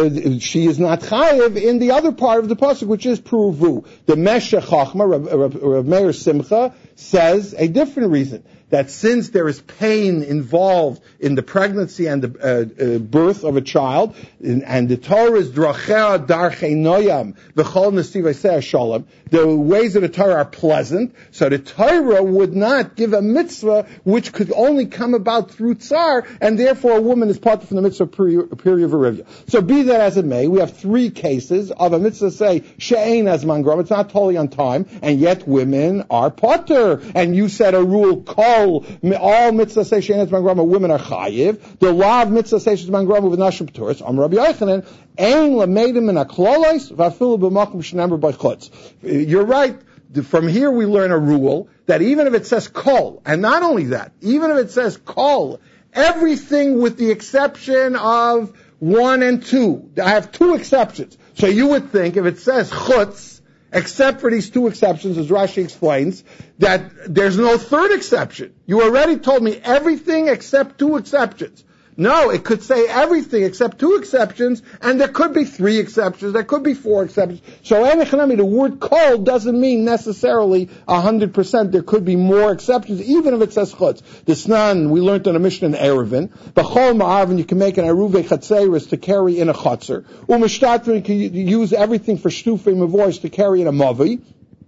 A: she is not chayiv in the other part of the pasuk, which is pruvu. The Meshech Chachma, Rav, Rav Meir Simcha, says a different reason. That since there is pain involved in the pregnancy and the uh, uh, birth of a child, and, and the Torah is drachea darchei noyam v'chol nesivei shalom, the ways of the Torah are pleasant, so the Torah would not give a mitzvah which could only come about through tsar, and therefore a woman is part from the mitzvah period of Arivia. So be that as it may, we have three cases of a mitzvah say she'ein as man grama. It's not totally on time, and yet women are potter. And you said a rule called all mitzvah say she'ein as man grama, women are chayiv. The law of mitzvah say she'ein as man grama with nashim p'turis. Am Rabbi Yochanan ein lamedim in a klolos v'afilu b'makom shenamar by chutz. You're right. From here we learn a rule that even if it says kol, and not only that, even if it says kol, everything with the exception of one and two. I have two exceptions. So you would think if it says chutz, except for these two exceptions, as Rashi explains, that there's no third exception. You already told me everything except two exceptions. No, it could say everything except two exceptions, and there could be three exceptions, there could be four exceptions. So, the word kol doesn't mean necessarily one hundred percent. There could be more exceptions, even if it says chutz. The snan, we learned on a mission in Erevin. B'chol ma'arvin, you can make an aruvei chatzeris to carry in a chutzer. U'mishtatrin, you can use everything for shtufei mavois to carry in a mavi.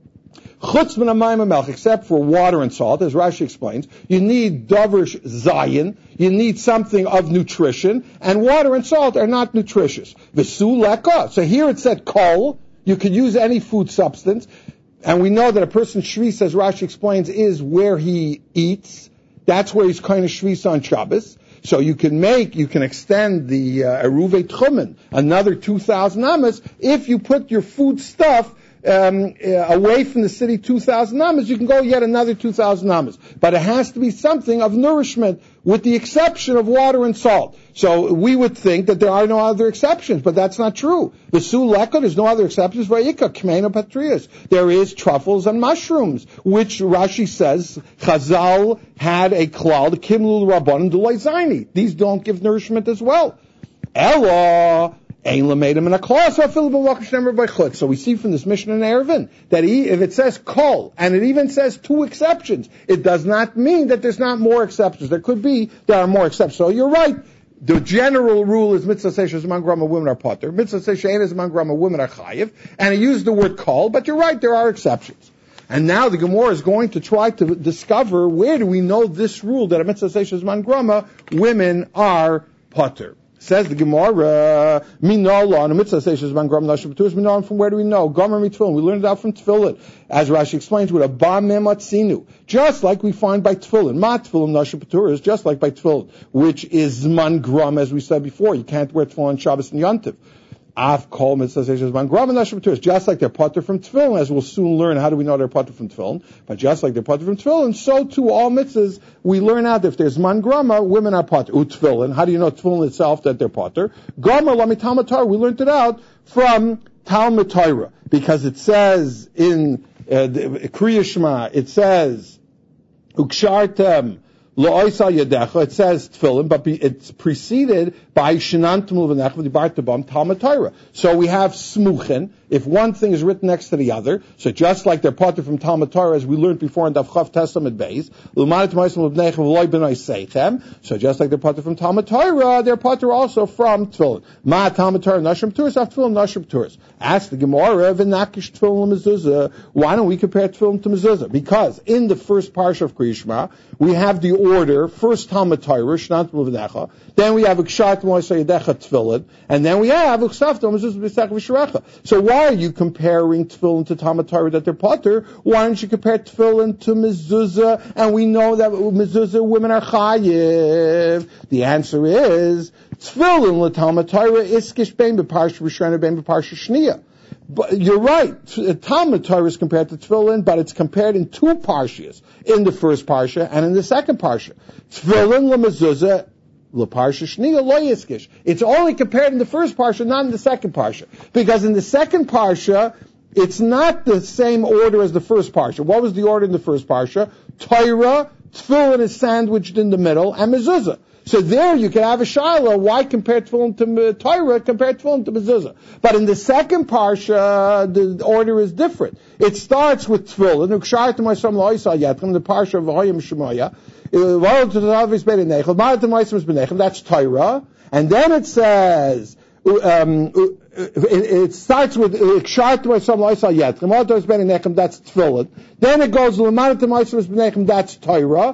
A: Chutz min hamayim melch, except for water and salt, as Rashi explains, you need davar zayin, you need something of nutrition, and water and salt are not nutritious. V'su leka. So here it said kol, you could use any food substance, and we know that a person's shvis, as Rashi explains, is where he eats. That's where he's kind of shvis on Shabbos. So you can make, you can extend the uh, eruvei tchumen, another two thousand amas, if you put your food stuff Um, uh, away from the city two thousand amas, you can go yet another two thousand amas. But it has to be something of nourishment, with the exception of water and salt. So we would think that there are no other exceptions, but that's not true. The suleka, there's no other exceptions. Vayika, kmeina patrias. There is truffles and mushrooms, which Rashi says, Chazal had a klal, kimlul rabbanon d'loi zayni. These don't give nourishment as well. Ella, so we see from this mission in Erevin that he, if it says kol, and it even says two exceptions, it does not mean that there's not more exceptions. There could be, there are more exceptions. So you're right. The general rule is mitzvah seishes man grama, women are potter. Mitzvah seishes man grama, women are chayiv. And he used the word kol, but you're right, there are exceptions. And now the Gemara is going to try to discover where do we know this rule that a mitzvah seishes man grama, women are potter. Says the Gemara, Minallah, and a mitzvah says man gram nashim b'turis minallah. From where do we know? Gomer mitfilin. We learned it out from tefillin, as Rashi explains with a ba mematzinu, just like we find by tefillin. Ma tefillin nashim b'turis, just like by tefillin, which is zman gram, as we said before. You can't wear tefillin on Shabbos and Yontiv. Av kol mitzvah says man gram nashim b'turis, just like they're potter from tefillin, as we'll soon learn. How do we know they're potter from tefillin? But just like they're potter from tefillin, so too all mitzvahs we learn out if there's man grama, women are potter. U tefillin. How do you know tefillin itself that they're potter? Gomer lami Talmud Torah. We learned it out from Talmud Torah because it says in uh, the Kriya Shema, it says ukshartem lo'oisa yadecha. It says tefillin, but be, it's preceded by shenantum l'v'nech v'dibarta bam Talmud Torah. So we have smuchen. if one thing is written next to the other. So just like they're potter from Talmud Torah, as we learned before in Daf Chav Testament Beis, so just like they're potter from Talmud Torah, they're potter also from Tefillin. Ma Talmud Torah Nashim Turas, Af Tefillin Nashim Turas. Ask the Gemara, V'nakish Tefillin Mezuzah. Why don't we compare Tefillin to Mezuzah? Because in the first parsha of Kriya Shema, we have the order, first Talmud Torah, Shnat V'necha, then we have Ukshat Moisei Yedecha Tefillin, and then we have Uksafta Mezuzah B'Sech V'Sharecha. So why are you comparing Tefillin to Talmud Torah that they're potter? Why don't you compare Tefillin to Mezuzah? And we know that Mezuzah women are chayiv. The answer is Tefillin l'Talmud Torah iskish bein b'parsha Rishona bein b'parsha Shniya. But you're right. Talmud Torah is compared to Tefillin, but it's compared in two parshas, in the first parsha and in the second parsha. Tefillin l'Mezuzah l'parsha Shniya lo yiskish. It's only compared in the first parsha, not in the second parsha, because in the second parsha it's not the same order as the first parsha. What was the order in the first parsha? Torah, Tefillin is sandwiched in the middle, and Mezuzah. So there you can have a shaila. Why compare Tefillin to Torah, compare Tefillin to Mezuzah? But in the second parsha, the order is different. It starts with Tefillin, the parsha of V'hoyim Shemaya, that's Torah, and then it says, um, it, it starts with that's Tefillin. Then it goes that's Torah.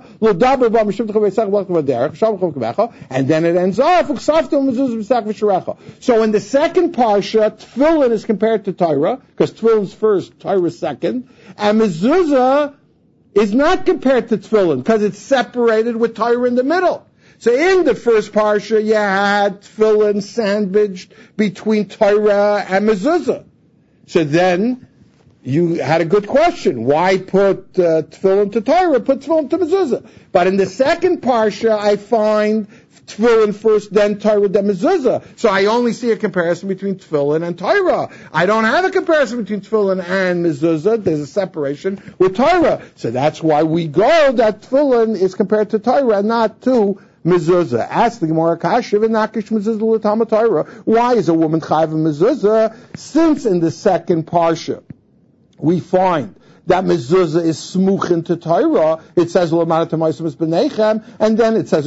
A: And then it ends off. So in the second parsha, Tefillin is compared to Torah, because Tefillin is first, Torah is second, and Mezuzah is not compared to Tefillin, because it's separated with Torah in the middle. So in the first parsha, you had Tefillin sandwiched between Torah and Mezuzah. So then you had a good question. Why put uh, Tefillin to Torah? Put Tefillin to Mezuzah. But in the second parsha, I find Tefillin first, then Torah, then Mezuzah. So I only see a comparison between Tefillin and Torah. I don't have a comparison between Tefillin and Mezuzah. There's a separation with Torah. So that's why we go that Tefillin is compared to Torah, not to Mezuzah. Ask the Gemara, Kashiv and Nakish Mezuzah l'Talmud Torah. Why is a woman chayav Mezuzah? Since in the second parsha we find that Mezuzah is smuchin to Torah, it says and then it says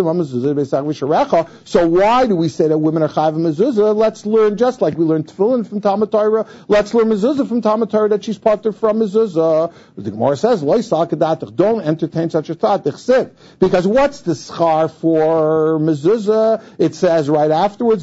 A: so why do we say that women are chayav Mezuzah? Let's learn, just like we learned Tefillin from Talmud Torah, let's learn Mezuzah from Talmud Torah, that she's potter from Mezuzah. The Gemara says, don't entertain such a thought, because what's the schar for Mezuzah? It says right afterwards,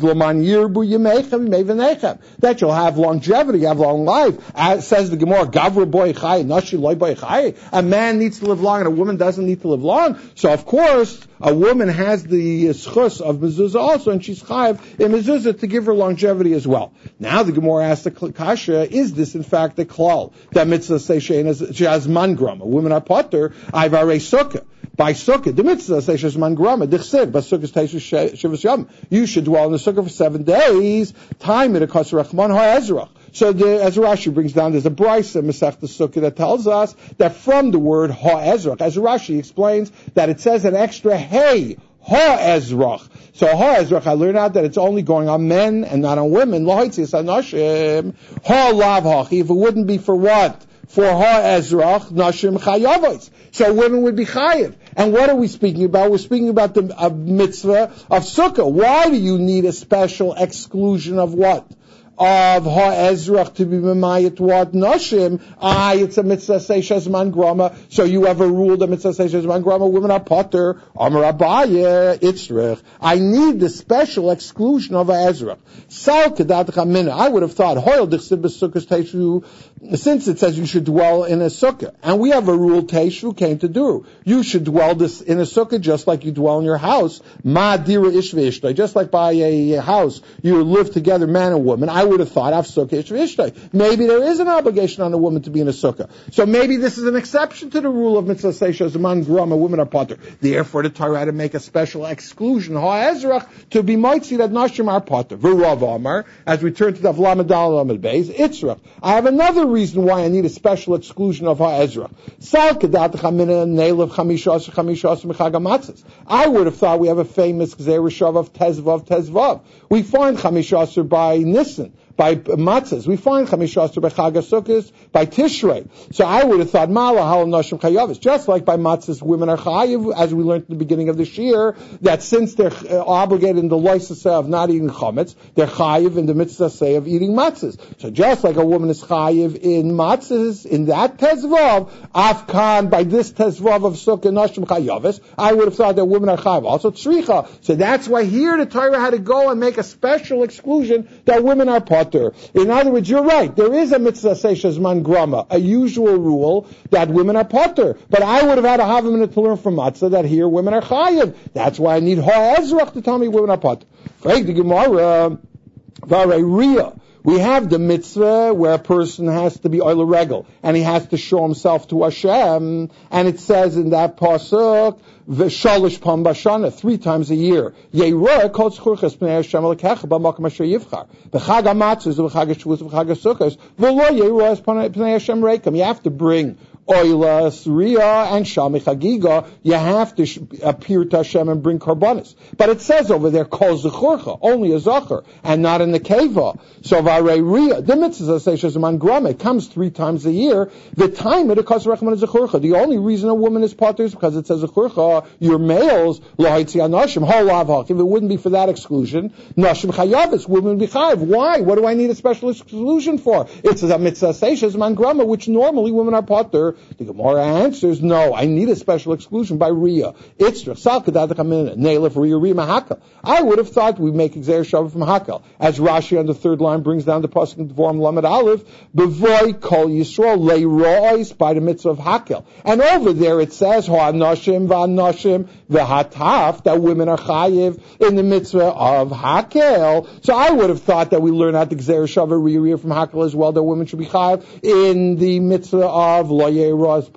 A: that you'll have longevity, you have long life. As says the Gemara, Gavra boy a man needs to live long and a woman doesn't need to live long. So of course, a woman has the schus of mezuzah also, and she's chayav in mezuzah to give her longevity as well. Now the Gemara asks the kasha, is this in fact a klal? That mitzvah say she has mangram. A women are potter, I've already sukkah. By sukkah, the mitzvah says she has mangram. Dichsev, but sukkah taishu shivas yom. You should dwell in the sukkah for seven days. Time it a kasrachman ha'ezrach. So the, as Rashi brings down, there's a brisa Masechta Sukkah that tells us that from the word ha'ezrach, as Rashi explains, that it says an extra hey, ha'ezrach. So ha'ezrach, I learned out that it's only going on men and not on women. If it wouldn't be for what? For ha'ezrach, nashim chayavos. So women would be chayav. And what are we speaking about? We're speaking about the uh, mitzvah of Sukkah. Why do you need a special exclusion of what? Of ha'ezrach to be memayit what nashim? Ah, it's a mitzvah seishes man grama. So you have a rule that mitzvah seishes man grama. Women are potter. Amar Abaye itzrich. I need the special exclusion of ha'ezrach. Sal kedat chamina. I would have thought hoil dichsib b'sukkah teishu. Since it says you should dwell in a sukkah, and we have a rule teishu came to do. You should dwell this in a sukkah just like you dwell in your house. Ma dira ishve ishtay. Just like by a house you live together, man and woman. I would have thought of sukkah ishve ishtay. Maybe there is an obligation on a woman to be in a sukkah. So maybe this is an exception to the rule of mitzvah seisha man grama, women are potter. Therefore, the Torah had to make a special exclusion ha'ezrach to be mitzi that nashim are potter. V'rav Amar, as we turn to the Avlam Adal Amad Beis, itzrach. I have another reason why I need a special exclusion of ha'ezrach. Sal kedat chamina neilav chamishas chamishas mechagamatzes. I would have thought we have a famous gzeir shav of tezvav tezvav. We find chamishas by Nisan. by matzahs. We find Chamish Asur by Chag HaSukkos by Tishrei. So I would have thought Mala Hal Nashim Chayavis. Just like by matzahs, women are chayiv, as we learned in the beginning of this year, that since they're uh, obligated in the loisasa of not eating chametz, they're chayiv in the mitzvah say of eating matzahs. So just like a woman is chayiv in matzahs, in that tezvav, afkan by this tezvav of sukkah nashim chayavis, I would have thought that women are chayiv also tzricha. So that's why here the Torah had to go and make a special exclusion that women are potter. In other words, you're right. There is a mitzvah say shazman grama, a usual rule that women are potter. But I would have had a havamina to learn from matzah that here women are chayiv. That's why I need ha'ezrach to tell me women are potter. Frank the Gemara, Varei we have the mitzvah where a person has to be oil regel and he has to show himself to Hashem, and it says in that pasuk v'shalish pam bashana, three times a year. Yeirah kol tzchurchas pnei Hashem lekecha b'makom asher yivchar b'chag hamatzos v'chag hashvuos v'chag hasukos v'lo yeirah pnei Hashem reikim. You have to bring Oilas, Riyah, and Shami Chagiga, you have to sh- appear to Hashem and bring karbanis. But it says over there, Kol Zechurcha, only a Zachar, and not in the Keva. So Varei Riyah, the mitzvah says Shazman Grama, it comes three times a year. The time it occurs Rechman Zechurcha. The only reason a woman is potter is because it says Zechurcha, your males, Lohaitzi Anashim, Holav Hach. If it wouldn't be for that exclusion, Nashim Chayavis, women would be chayav. Why? What do I need a special exclusion for? It's a mitzvah says Shazman Grama, which normally women are potter. The Gemara answers, no, I need a special exclusion by Riyah. It's Neilif Riyah Riyah Mahakal. I would have thought we make Xer Shavah from Hakal. As Rashi on the third line brings down the pasuk in Dvorim Lamed Aleph, B'voy Kol Yisrael Leirois by the mitzvah of Hakal. And over there it says, Ha'anashim v'anashim v'hataf, that women are chayiv in the mitzvah of Hakal. So I would have thought that we learn out the Xer Shavah Riyah Riyah from Hakal as well, that women should be chayiv in the mitzvah of Loye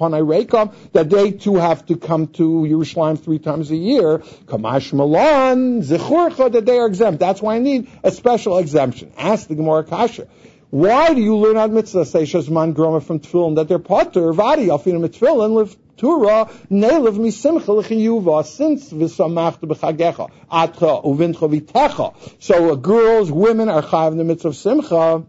A: that they too have to come to Yerushalayim three times a year. Kamash Malan, Zechurcha, that they are exempt. That's why I need a special exemption. Ask the Gemara Kasha. Why do you learn out mitzvah, say Shazman Groma from Tefillin, that they're potter, Vadi, Alfina Mitzvillin, live Torah, Nelev Misimcha L'chiyuva, since V'samachta B'chagecha, Atcha, Uvintcha V'techa. So uh, girls, women are chayav in the mitzvah of Simcha.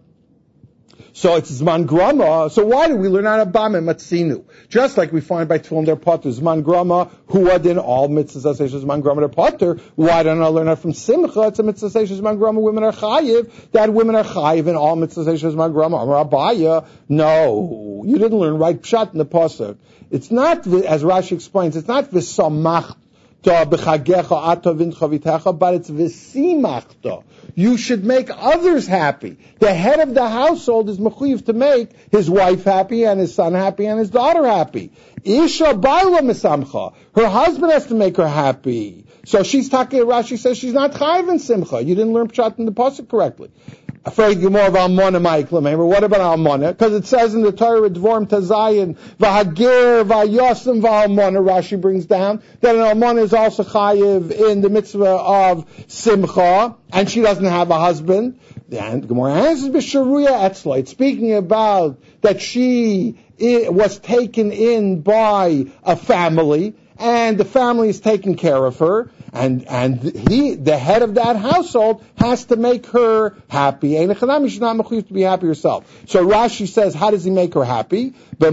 A: So it's Zman Grama. So why do we learn out of Bama Matzinu? Just like we find by Tefillin their potter, Zman Grama, who are in all mitzvahs say Zman Grama their potter. Why don't I learn out from Simcha? It's a mitzvah say Zman Grama, women are chayiv. That women are chayiv in all mitzvahs say Zman Grama. Amar Abaya, no, you didn't learn right pshat in the pasuk. It's not, as Rashi explains, it's not v'samachta b'chagecha ata v'intcha v'techa, but it's v'simachta. You should make others happy. The head of the household is mechuyev to make his wife happy and his son happy and his daughter happy. Isha baila misamcha. Her husband has to make her happy. So she's talking, Rashi says she's not chayiv in simcha. You didn't learn pshat in the pasuk correctly. Afraid more of Almona, Mike Remember, what about Almona? Because it says in the Torah, Dvorim Tazayin, V'hagir, V'yosim, V'almona, Rashi brings down, that an Almona is also chayiv in the mitzvah of Simcha, and she doesn't have a husband. And Gemara answers, B'sharuya Etzla. It's speaking about that she was taken in by a family, and the family is taking care of her, and and he, the head of that household, has to make her happy. She's not mechuyev to be happy herself. So Rashi says, how does he make her happy?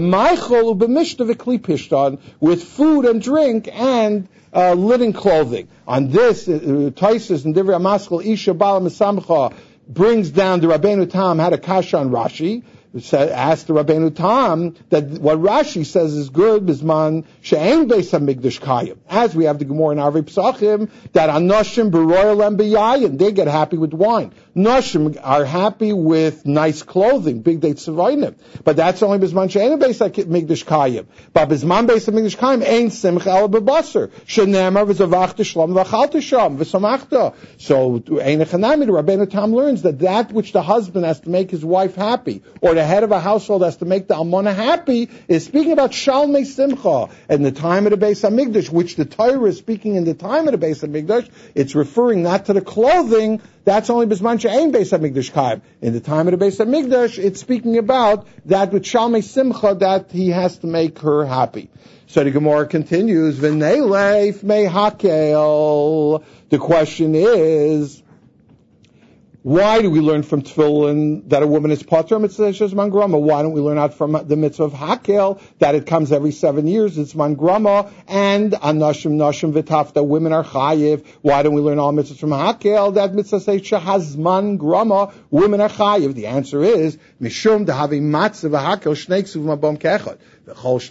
A: With food and drink and uh, linen clothing. On this, uh, Taisus and Divrei Amaskal Isha Bala Misamcha brings down the Rabbeinu Tam had a kasha on Rashi. Asked the Rabbeinu Tam that what Rashi says is good, Bisman she'ein beis hamikdash kayim. As we have the Gemara in Arvei Pesachim, that anoshim b'royal and b'yayin, they get happy with wine. Noshim are happy with nice clothing, big day tzavayim. But that's only Bisman she'ein beis hamikdash kayim. But Bisman beis hamikdash kayim ain't simcha el b'basar. Shenemar v'zavachta shlom v'chalta sham v'samachta. So ein echanami, the Rabbeinu Tam learns that that which the husband has to make his wife happy, or the head of a household has to make the almana happy, is speaking about shalmei simcha. And the time of the Beis Hamikdash, which the Torah is speaking in the time of the Beis Hamikdash, it's referring not to the clothing. That's only bisman she'ein Beis Hamikdash kaim. In the time of the Beis Hamikdash, it's speaking about that with shalmei simcha, that he has to make her happy. So the Gemara continues, v'neilef mei hakel. The question is, Why do we learn from tefillin that a woman is patur mitzvah zman grama? Why don't we learn out from the mitzvah of hakel that it comes every seven years? It's man grama, and anashim nashim v'tafta, women are chayiv. Why don't we learn all mitzvahs from hakel that mitzvah says shehazman grama, women are chayiv? The answer is mishum dehavi matzah v'hakel shnei ksuv mabom keechad. Because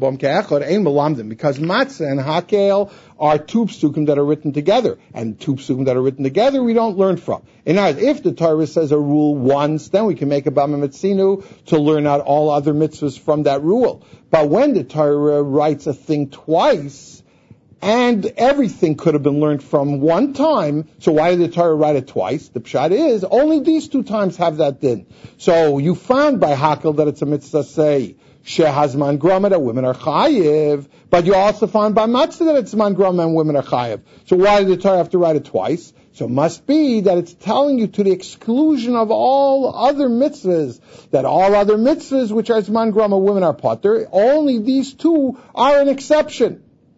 A: matzah and hakel are two psukim that are written together, and two psukim that are written together we don't learn from. In other words, if the Torah says a rule once, then we can make a bama mitzinu to learn out all other mitzvahs from that rule. But when the Torah writes a thing twice, and everything could have been learned from one time, so why did the Torah write it twice? The pshat is only these two times have that din. So you found by hakel that it's a mitzvah say shehazman grama, that women are chayiv, but you also found by matzah that it's man grama and women are chayiv. So why did the Torah have to write it twice? So it must be that it's telling you to the exclusion of all other mitzvahs, that all other mitzvahs which are man grama, women are patur, only these two are an exception.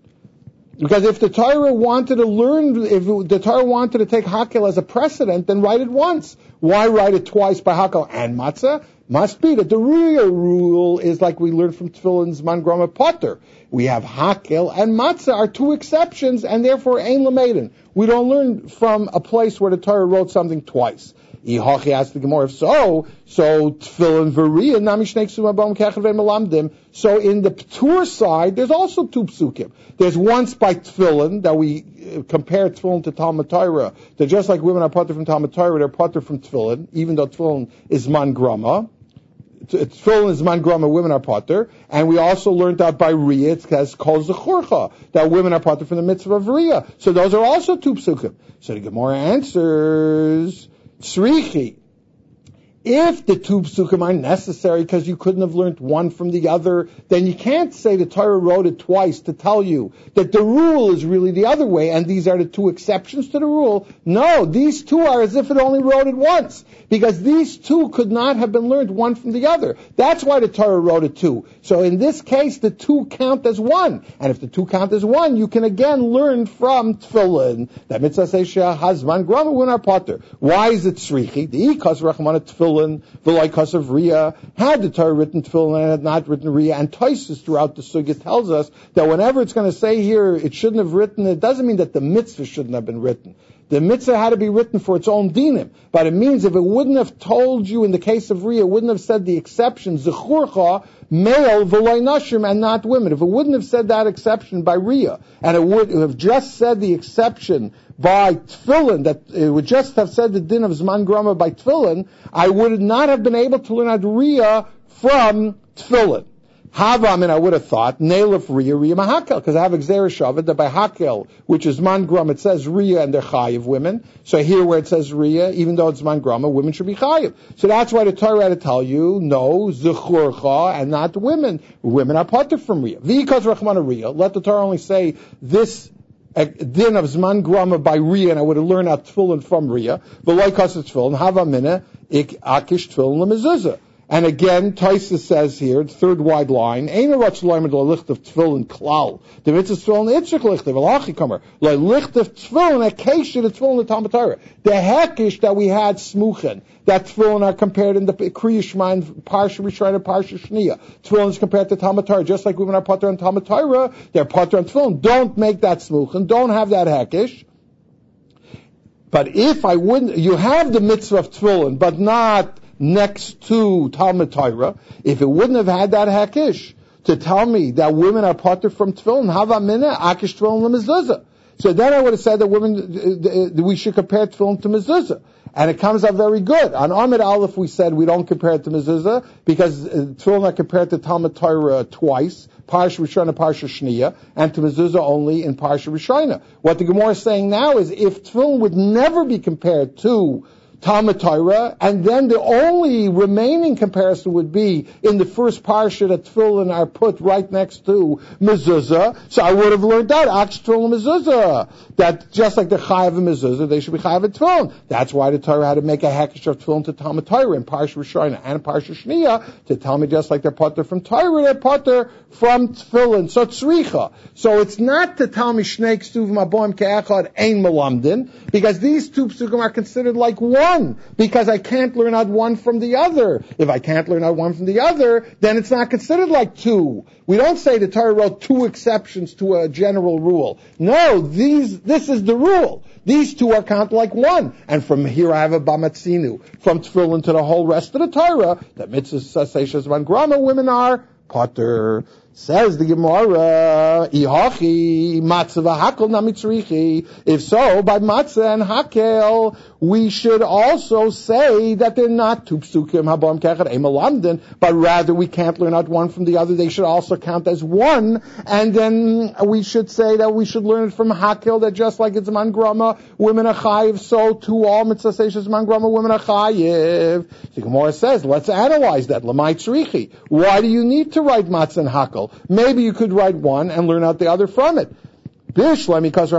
A: Because if the Torah wanted to learn, if the Torah wanted to take hakel as a precedent, then write it once. Why write it twice by hakel and matzah? Must be that the real rule is like we learned from Tefillin's man grama patur. We have hakel and matzah are two exceptions, and therefore ein l'meiden. We don't learn from a place where the Torah wrote something twice. Ihachi asked the Gemara, if so, so Tefillin v'riyah nami shnei ksuvim abom keechad ve'melamdim. So in the Ptur side, there's also two psukim. There's once by Tefillin that we uh, compare Tefillin to Talmud Torah. That just like women are patur from Talmud Torah, they're patur from Tefillin, even though Tefillin is man grama. Tefillin is man grama, women are patur, and we also learned that by Riyah, it says kol zechurcha, that women are patur from the mitzvah of Riyah. So those are also two psukim. So the Gemara answers, Tzrichi, if the two psukim are necessary because you couldn't have learned one from the other, then you can't say the Torah wrote it twice to tell you that the rule is really the other way, and these are the two exceptions to the rule. No, these two are as if it only wrote it once, because these two could not have been learned one from the other. That's why the Torah wrote it two. So in this case, the two count as one. And if the two count as one, you can again learn from Tefillin. That mitzvah says hazman grama win patur. Why is it tzrichi? The ikas rachmana Tefillin, the ikas of Riyah. Had the Torah written Tefillin and had not written Riyah, and Tosfos throughout the sugya tells us that whenever it's going to say here it shouldn't have written, it doesn't mean that the mitzvah shouldn't have been written. The mitzvah had to be written for its own dinim. But it means if it wouldn't have told you in the case of Riyah, it wouldn't have said the exception, zechurcha, male, v'loy nashim, and not women. If it wouldn't have said that exception by Riyah, and it would have just said the exception by Tefillin, that it would just have said the din of Zman Grama by Tefillin, I would not have been able to learn out Riyah from Tefillin. Hava, I mean, I would have thought, Neilif Riyah, Riyah Mahakel, because I have Xer Shavet, that by Hakel, which is Man Grama, it says Riyah and they're Chayiv women. So here where it says Riyah, even though it's Man Grama, women should be Chayiv. So that's why the Torah had to tell you, no, Zechurcha, and not women. Women are patur from Riyah. V'ikaz Rachmana Riyah, let the Torah only say this din of Zman Grama by Riyah, and I would have learned out Tefillin from Riyah. V'loi kaseh Tefillin, Hava Mineh, Ik Akish Tefillin L'mezuzah. And again, Tosfos says here, the third wide line, Ein rotz loimed lo lichtav tefillin klal. The mitzvah tefillin itzrich lichtav, alachi kamer. Lo lichtav tefillin akesha the tefillin the Talmud Torah. The hekish that we had smuchen, that tefillin are compared in the Kriya Shema and Parsha Rishon and Parsha Shniya. Tefillin is compared to Talmud Torah, just like women are patur on Talmud Torah, they're patur on tefillin. Don't make that smuchen, don't have that hekish. But if I wouldn't, you have the mitzvah of tefillin, but not next to Talmud Torah, if it wouldn't have had that hekish to tell me that women are patur from tefillin, hava mineh akish tefillin lemezuzah. So then I would have said that women, uh, we should compare tefillin to mezuzah. And it comes out very good. On Amid Aleph we said we don't compare it to mezuzah because uh, tefillin are compared to Talmud Torah twice, Parsha Rishon and Parsha Shniya, and to mezuzah only in Parsha Rishon. What the Gemara is saying now is if tefillin would never be compared to Talmud Torah, and then the only remaining comparison would be in the first parsha that tefillin are put right next to mezuzah. So I would have learned that akish tefillin mezuzah, that just like the chayav and mezuzah, they should be chayav and tefillin. That's why the Torah had to make a hekish of tefillin to Talmud Torah in Parsha Rishon and Parsha Shniya to tell me just like they're patur from Torah, they're patur from tefillin. So tzricha. So it's not to tell me shnei ksuvim aboim ke'echad ein melamdin, because these two psukim are considered like one. one, because I can't learn out one from the other. If I can't learn out one from the other, then it's not considered like two. We don't say the Torah wrote two exceptions to a general rule. No, these, this is the rule. These two are counted like one. And from here I have a Bamatzinu. From Tefillin to the whole rest of the Torah, that mitzvah saseshas van grama, women are potter. Says the Gemara, Ihachi, matzah v'hakel namitzrichi. If so, by matzah and hakel, we should also say that they're not two psukim habam kechet emalamdin, but rather we can't learn out one from the other. They should also count as one, and then we should say that we should learn it from hakel, that just like it's man grama, women are chayiv, so to all mitzvah seishes man grama, women are chayiv. The Gemara says, let's analyze that. Lamai tzrichi. Why do you need to write matzah and hakel? Maybe you could write one and learn out the other from it. You're right.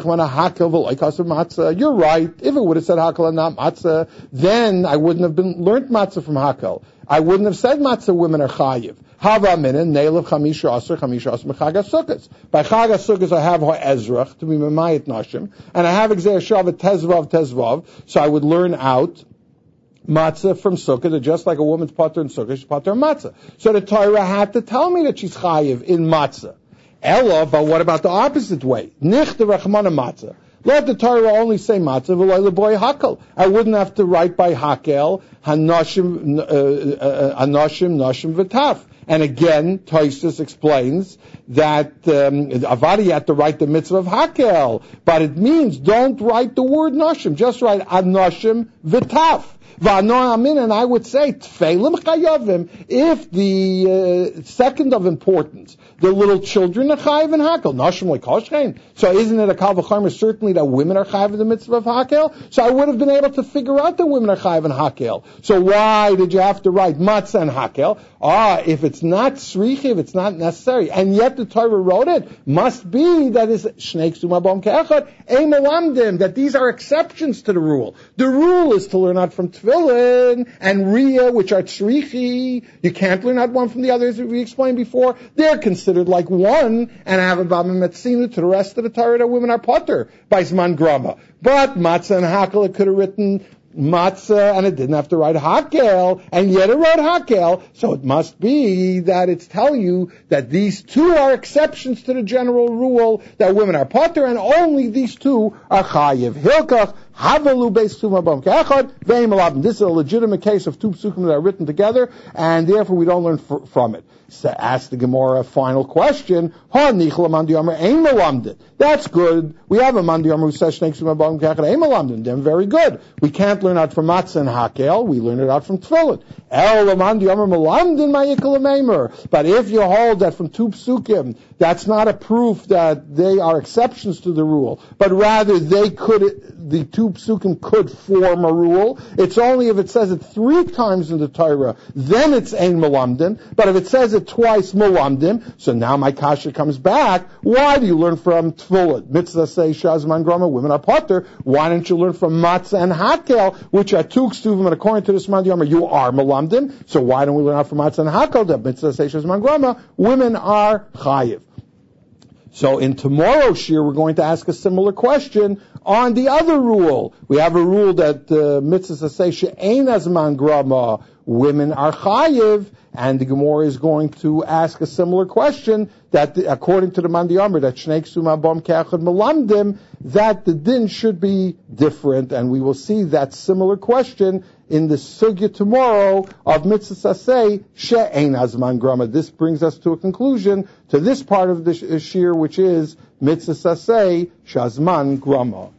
A: If it would have said hakel and not matzah, then I wouldn't have been learned matzah from hakel. I wouldn't have said matzah women are chayiv. Hava minin nail of chamisha aser chamisha aser mechagas sukkos. By chagas sukkos I have ha'ezrach to be memayit nashim, and I have exer shavat tezvav tezvav. So I would learn out matzah from sukkah, that just like a woman's potter in sukkah, she's potter in matzah. So the Torah had to tell me that she's chayiv in matzah. Ella, but what about the opposite way? Nichte rachmana matzah. Let the Torah only say matzah, v'loy leboy hakel. I wouldn't have to write by hakel, hanoshim, uh, uh, anoshim, noshim v'taf. And again, Tosfos explains that um, Avadi had to write the mitzvah of hakel, but it means don't write the word noshim, just write anoshim v'taf. And I would say, if the uh, second of importance, the little children are chayiv and hakel, nashim lekoshchein. So isn't it a kal v'chomer certainly that women are chayiv in the mitzvah of hakel? So I would have been able to figure out that women are chayiv and hakel. So why did you have to write matzah and hakel? Ah, if it's not srichi, if it's not necessary, and yet the Torah wrote it, must be that is shnei ksuma bom ke'echad, ein melamdim, that these are exceptions to the rule. The rule is to learn out from tefillin and riyah, which are tzrichi. You can't learn out one from the other, as we explained before. They're considered like one, and I have a bama metzinu to the rest of the Torah that women are potter by zman grama. But matzah and hakel, it could have written matzah, and it didn't have to write hakel, and yet it wrote hakel, so it must be that it's telling you that these two are exceptions to the general rule that women are potter, and only these two are chayiv. Hilkach, havalu beis ksuma bam ke'echad, ve'im alabim. This is a legitimate case of two psukim that are written together, and therefore we don't learn f- from it. So ask the Gemara a final question. That's good. We have a mandiyamar who says shnei ksuma bam ke'echad ein melamdin. Then very good. We can't learn out from matzah and hakel. We learn it out from tefillin. El mandiyamar melamdin ma'ikol meimer. But if you hold that from two psukim, that's not a proof that they are exceptions to the rule, but rather they could, the two psukim could form a rule. It's only if it says it three times in the Torah, then it's ein melamdin. But if it says it twice, melamdim, so now my kasha comes back. Why do you learn from tefillin? Mitzvah say shazman grama, women are potter. Why don't you learn from matzah and hakel, which are two ksuvim, and according to this mandiyamar, you are melamdim. So why don't we learn out from matzah and hakel? That mitzvah say shazman grama, women are chayiv. So in tomorrow's shir, we're going to ask a similar question on the other rule. We have a rule that uh, mitzvah say she'ein azman grama, women are chayiv, and the Gemara is going to ask a similar question that, the, according to the mandiyamar, that shnei ksuma bam ke'echad melamdim, that the din should be different, and we will see that similar question in the sugya tomorrow of mitzvah saseh she'ein azman grama. This brings us to a conclusion to this part of the shir, which is mitzvah saseh shazman grama.